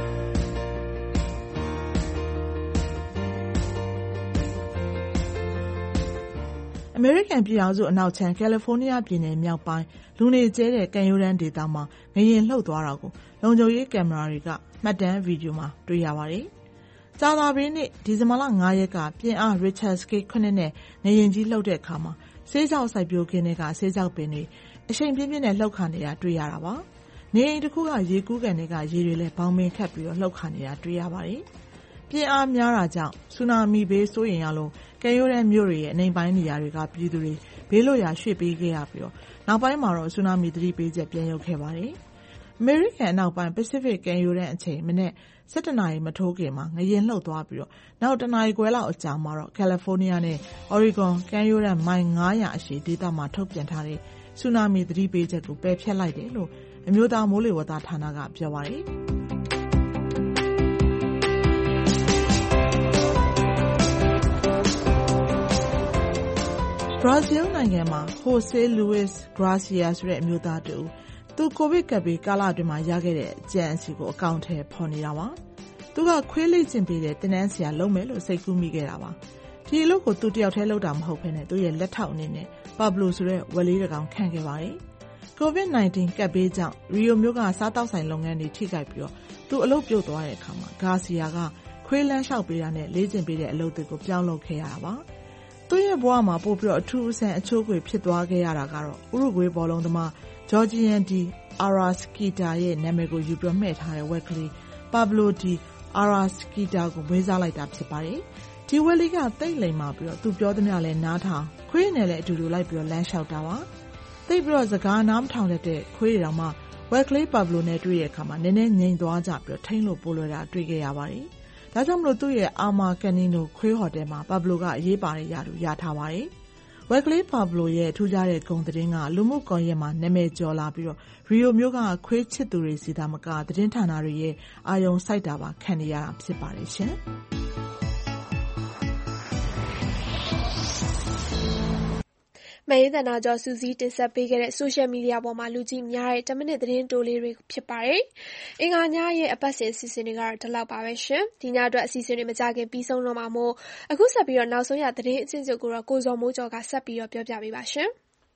အမေရိကန်ပြည်ထောင်စုအနောက်ခြမ်းကယ်လီဖိုးနီးယားပြည်နယ်မြောက်ပိုင်းလူနေကျဲတဲ့ကမ်းရိုးတန်းဒေသမှာငလျင်လှုပ်သွားတာကိုလုံခြုံရေးကင်မရာတွေကမှတ်တမ်းဗီဒီယိုမှာတွေ့ရပါတယ်။ကြာသပတေးနေ့ဒီဇင်ဘာလ၅ရက်ကပြင်းအား Richter Scale ခုနှစ်နဲ့ငလျင်ကြီးလှုပ်တဲ့အခါမှာဆေးကြောက်စိုက်ပျိုးခင်းတွေကဆေးကြောက်ပင်တွေအရှိန်ပြင်းပြင်းနဲ့လှုပ်ခါနေတာတွေ့ရတာပါ။နေအိမ်တစ်ခုကရေကူးကန်တွေကရေတွေလည်းဘောင်ပင်ခတ်ပြီးတော့လှုပ်ခါနေတာတွေ့ရပါတယ်။ပြင်းအားများတာကြောင့်ဆူနာမီဘေးစိုးရင်ရလို့ကယ်ရိုးတန်းမြို့တွေရဲ့အနိမ့်ပိုင်းနေရာတွေကပြည်သူတွေဘေးလွတ်ရာရွှေ့ပေးခဲ့ရပြီးတော့နောက်ပိုင်းမှာတော့ဆူနာမီသတိပေးချက်ပြန်ရုပ်ခဲ့ပါတယ်။အမေရိကန်အနောက်ပိုင်း Pacific ကယ်ရိုးတန်းအချိန်မနေ့၁၁နာရီမထိုးခင်မှာငလျင်လှုပ်သွားပြီးတော့နောက်တနာရီခွဲလောက်အကြာမှာတော့ကယ်လီဖိုးနီးယားနဲ့ Oregon ကယ်ရိုးတန်းမိုင်၅၀၀အရှည်ဒေသမှာထုတ်ပြန်ထားတဲ့ဆူနာမီသတိပေးချက်ကိုပယ်ဖျက်လိုက်တယ်လို့အမျိုးသားမိုးလေဝသဌာနကပြောပါတယ်။ဘရာဇီးနိုင်ငံမှာ Jose Luis Garcia ဆိုတဲ့အမျိုးသားတူသူကိုဗစ်ကပ်ပြီးကာလအတွင်းမှာရခဲ့တဲ့အကြံအစီကိုအကောင့်ထဲပေါ်နေတာပါ။သူကခွေးလိကျင်ပေးတဲ့တင်နန်းဆရာလုပ်မယ်လို့စိတ်ကူးမိခဲ့တာပါ။ဒီအလုပ်ကိုသူတယောက်တည်းလုပ်တာမဟုတ်ဘဲနဲ့သူ့ရဲ့လက်ထောက်အနေနဲ့ပါဘလိုဆိုတဲ့ဝက်လေးတစ်ကောင်ခန့်ခဲ့ပါတယ်။ ကိုဗစ်၁၉ ကပ်ဘေးကြောင့်ရီယိုမြို့ကစားတောက်ဆိုင်လုပ်ငန်းတွေထိခိုက်ပြီးတော့သူအလုပ်ပြုတ်သွားတဲ့အခါမှာဂါစီယာကခွေးလန်းလျှောက်ပေးတာနဲ့လေ့ကျင့်ပေးတဲ့အလုပ်တွေကိုပြောင်းလုပ်ခဲ့ရတာပါ။သူ့ရဲ့ဘဝမှာပို့ပြီးတော့အထူးအဆန်းအချိုးကွေဖြစ်သွားခဲ့ရတာကတော့ဥရုဂွေးဘောလုံးသမားဂျော်ဂျီယန်ဒီအာရာစကီတာရဲ့နာမည်ကိုယူပြီးမှဲ့ထားတဲ့ဝက်ကလေးပါဘလိုဒီအာရာစကီတာကိုဝေးစားလိုက်တာဖြစ်ပါတယ်။ဒီဝက်လေးကတိတ်လိမ်မာပြီးတော့သူပြောသမျှလဲနားထောင်ခွေးနဲ့လည်းအတူတူလိုက်ပြီးတော့လမ်းလျှောက်တာပါ။တိတ်ပြီးတော့စကားနားမထောင်တဲ့ခွေးတွေတောင်မှဝက်ကလေးပါဘလိုနဲ့တွေ့တဲ့အခါမှာနည်းနည်းငြိမ်သွားကြပြီးတော့ထိမ့်လို့ပိုးလွယ်တာတွေ့ခဲ့ရပါတယ်။ဒါကြောင့်မလို့သူ့ရဲ့အာမာကန်နီနိုခွေးဟိုတယ်မှာပါဘလိုကအရေးပါတဲ့ရာထူးရထားပါတယ်။ဝက်ကလေးပါဘလိုရဲ့ထူးခြားတဲ့ဂုဏ်သတင်းကလူမှုကွန်ရက်မှာနာမည်ကျော်လာပြီးတော့ရီယိုမြို့ကခွေးချစ်သူတွေစီသာမကသတင်းဌာနတွေရဲ့အာရုံစိုက်တာပါခံနေရတာဖြစ်ပါတယ်ရှင်။မအေးသနာကျော်စူးစီးတင်ဆက်ပေးခဲ့တဲ့ဆိုရှယ်မီဒီယာပေါ်မှာလူကြည့်များတဲ့တစ်မိနစ်သတင်းတိုလေးတွေဖြစ်ပါတယ်။အင်္ဂါညရဲ့အပတ်စဉ်အစီအစဉ်တွေကတော့ဒီလောက်ပါပဲရှင်။ဒီညအတွက်အစီအစဉ်တွေမကြခင်ပြီးဆုံးတော့မှာမို့အခုဆက်ပြီးတော့နောက်ဆုံးရသတင်းအချင်းချုပ်ကိုတော့ကိုဇော်မိုးကျော်ကဆက်ပြီးတော့ပြောပြပေးပါရှင်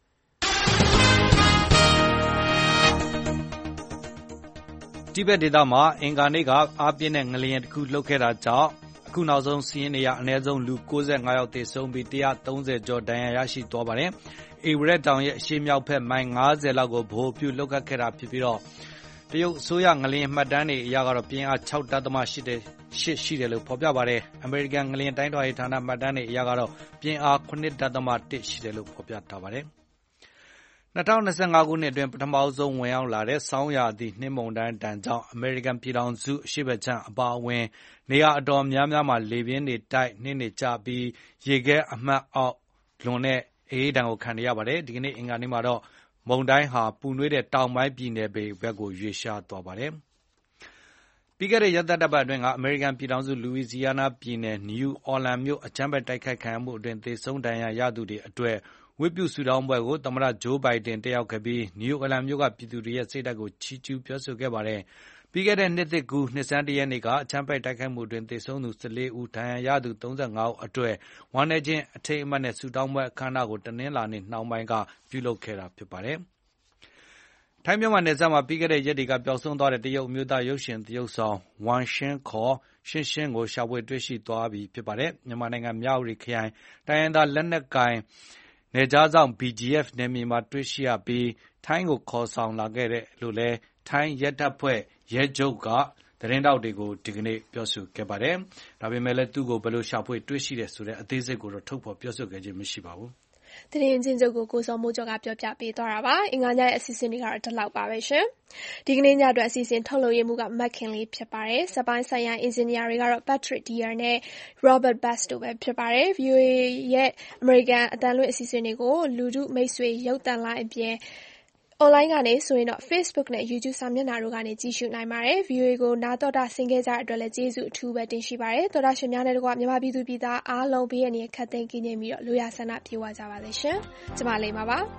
။တိဘက်ဒေသမှာအင်္ဂါနေ့ကအားပြင်းတဲ့ငလျင်တစ်ခုလှုပ်ခဲ့တာကြောင့်အခုနောက်ဆုံးစီးရင်နေရအနည်းဆုံးလူ၉၅ယောက်သေဆုံးပြီး၁၃၀ကျော်ဒဏ်ရာရရှိသွားပါတယ်။အေဝရက်တောင်ရဲ့အရှေ့မြောက်ဘက်မိုင်၅၀လောက်ကိုဗဟိုပြုလှုပ်ခတ်ခဲ့တာဖြစ်ပြီးတော့တရုတ်အစိုးရငလျင်မှတ်တမ်းတွေအရကတော့ပြင်းအား၆ဒသမ ၈ ရှိတယ်လို့ဖော်ပြပါတယ်။အမေရိကန်ငလျင်တိုင်းထွာရေးဌာနမှတ်တမ်းတွေအရကတော့ပြင်းအား၇ဒသမ၁ရှိတယ်လို့ဖော်ပြထားပါတယ်။၂၀၂၅ခုနှစ်အတွင်းပထမဆုံးဝင်ရောက်လာတဲ့ဆောင်းရာသီနှင်းမုန်တိုင်းတန်ကြောင့်အမေရိကန်ပြည်ထောင်စုအရှေ့ဘက်ခြမ်းအပါအဝင်နေရာအတော်များများမှာလေပြင်းတွေတိုက်နှင်းတွေကျပြီးရေခဲအမှတ်အောက်လွန်တဲ့အေးဒဏ်ကိုခံနေရပါတယ်။ဒီကနေ့အင်္ဂါနေ့မှာတော့မုန်တိုင်းဟာပူနွေးတဲ့တောင်ပိုင်းပြည်နယ်တွေဘက်ကိုရွေ့လျားသွားပါတယ်။ပြီးခဲ့တဲ့ရက်သတ္တပတ်အတွင်းကအမေရိကန်ပြည်ထောင်စုလူဝီဇီယာနာပြည်နယ်နယူးအော်လန်မြို့အကြမ်းဖက်တိုက်ခိုက်ခံရမှုအတွင်းသေဆုံးဒဏ်ရာရသူတွေအတွက်ဝတ်ပြုဆုတောင်းပွဲကိုသမ္မတဂျိုးဘိုင်ဒန်တက်ရောက်ခဲ့ပြီးနယူးအော်လန်မြို့ကပြည်သူတွေရဲ့စိတ်ဓာတ်ကိုချီးကျူးပြောဆိုခဲ့ပါတယ်။ပြီးခဲ့တဲ့နှစ်သစ်ကူးနှစ်ဆန်းတရက်နေ့ကအကြမ်းဖက်တိုက်ခိုက်မှုအတွင်းသေဆုံးသူ၁၄ဦးဒဏ်ရာရသူ၃၅ဦးအတွက်ဝမ်းနည်းခြင်းအထိမ်းအမှတ်နဲ့ဆုတောင်းပွဲအခမ်းအနားကိုတနင်္လာနေ့နှောင်းပိုင်းကပြုလုပ်ခဲ့တာဖြစ်ပါတယ်။ထိုင်းမြန်မာနယ်စပ်မှာပြီးခဲ့တဲ့ရက်တွေကပျောက်ဆုံးသွားတဲ့တရုတ်အမျိုးသားရုပ်ရှင်သရုပ်ဆောင်ဝမ်ရှင်းခေါ်ရှင်းရှင်းကိုရှာဖွေတွေ့ရှိသွားပြီဖြစ်ပါတယ်။မြန်မာနိုင်ငံမြဝတီခရိုင်တိုင်းရင်းသားလက်နက်ကိုင်နယ်ခြားစောင့် ဘီ ဂျီ အက်ဖ် နယ်မြေမှာတွေ့ရှိရပြီးထိုင်းကိုခေါ်ဆောင်လာခဲ့တယ်လို့လည်းထိုင်းရဲတပ်ဖွဲ့ရရဲချုပ်ကသတင်းတောက်တွေကိုဒီကနေ့ပြောဆိုခဲ့ပါတယ်။ဒါပေမဲ့လည်းသူ့ကိုဘယ်လိုရှာဖွေတွေ့ရှိတယ်ဆိုတဲ့အသေးစိတ်ကိုတော့ထုတ်ဖော်ပြောဆိုခဲ့ခြင်းမရှိပါဘူး။သတင်းချင်းချုပ်ကိုကိုစောမိုးကျော်ကပြောပြပေးသွားတာပါ။အင်္ဂါညရဲ့အစီအစဉ်တွေကတော့ဒီလောက်ပါပဲရှင်။ဒီကနေ့ညအတွက်အစီအစဉ်ထုတ်လုပ်ရေးမှုကမက်ခင်လေးဖြစ်ပါတယ်။စပိုင်းဆိုင်ရာအင်ဂျင်နီယာတွေကတော့ Patrick Deer နဲ့ Robert Bass တို့ပဲဖြစ်ပါတယ်။ V O A ရဲ့ American အတန်လွင့်အစီအစဉ်တွေကိုလူထုမိတ်ဆွေရုပ်သံလိုင်းအပြင်အွန်လိုင်းကနေဆိုရင်တော့ Facebook နဲ့ YouTube စာမျက်နှာတို့ကနေကြည့်ရှုနိုင်ပါတယ်။ V O A ကိုနားတော်တာဆင်ခဲ့ကြတဲ့အတွက်လည်းကျေးဇူးအထူးပဲတင်ရှိပါတယ်။သောတာရှင်များနဲ့တကွမြန်မာပြည်သူပြည်သားအားလုံးဘေးရန်ခတ်သိမ်းကင်းကြပြီးတော့လူရဆန္ဒပြေဝကြပါစေရှင်။ကျမလေးပါပါ။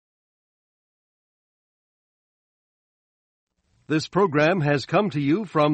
This program has come to you from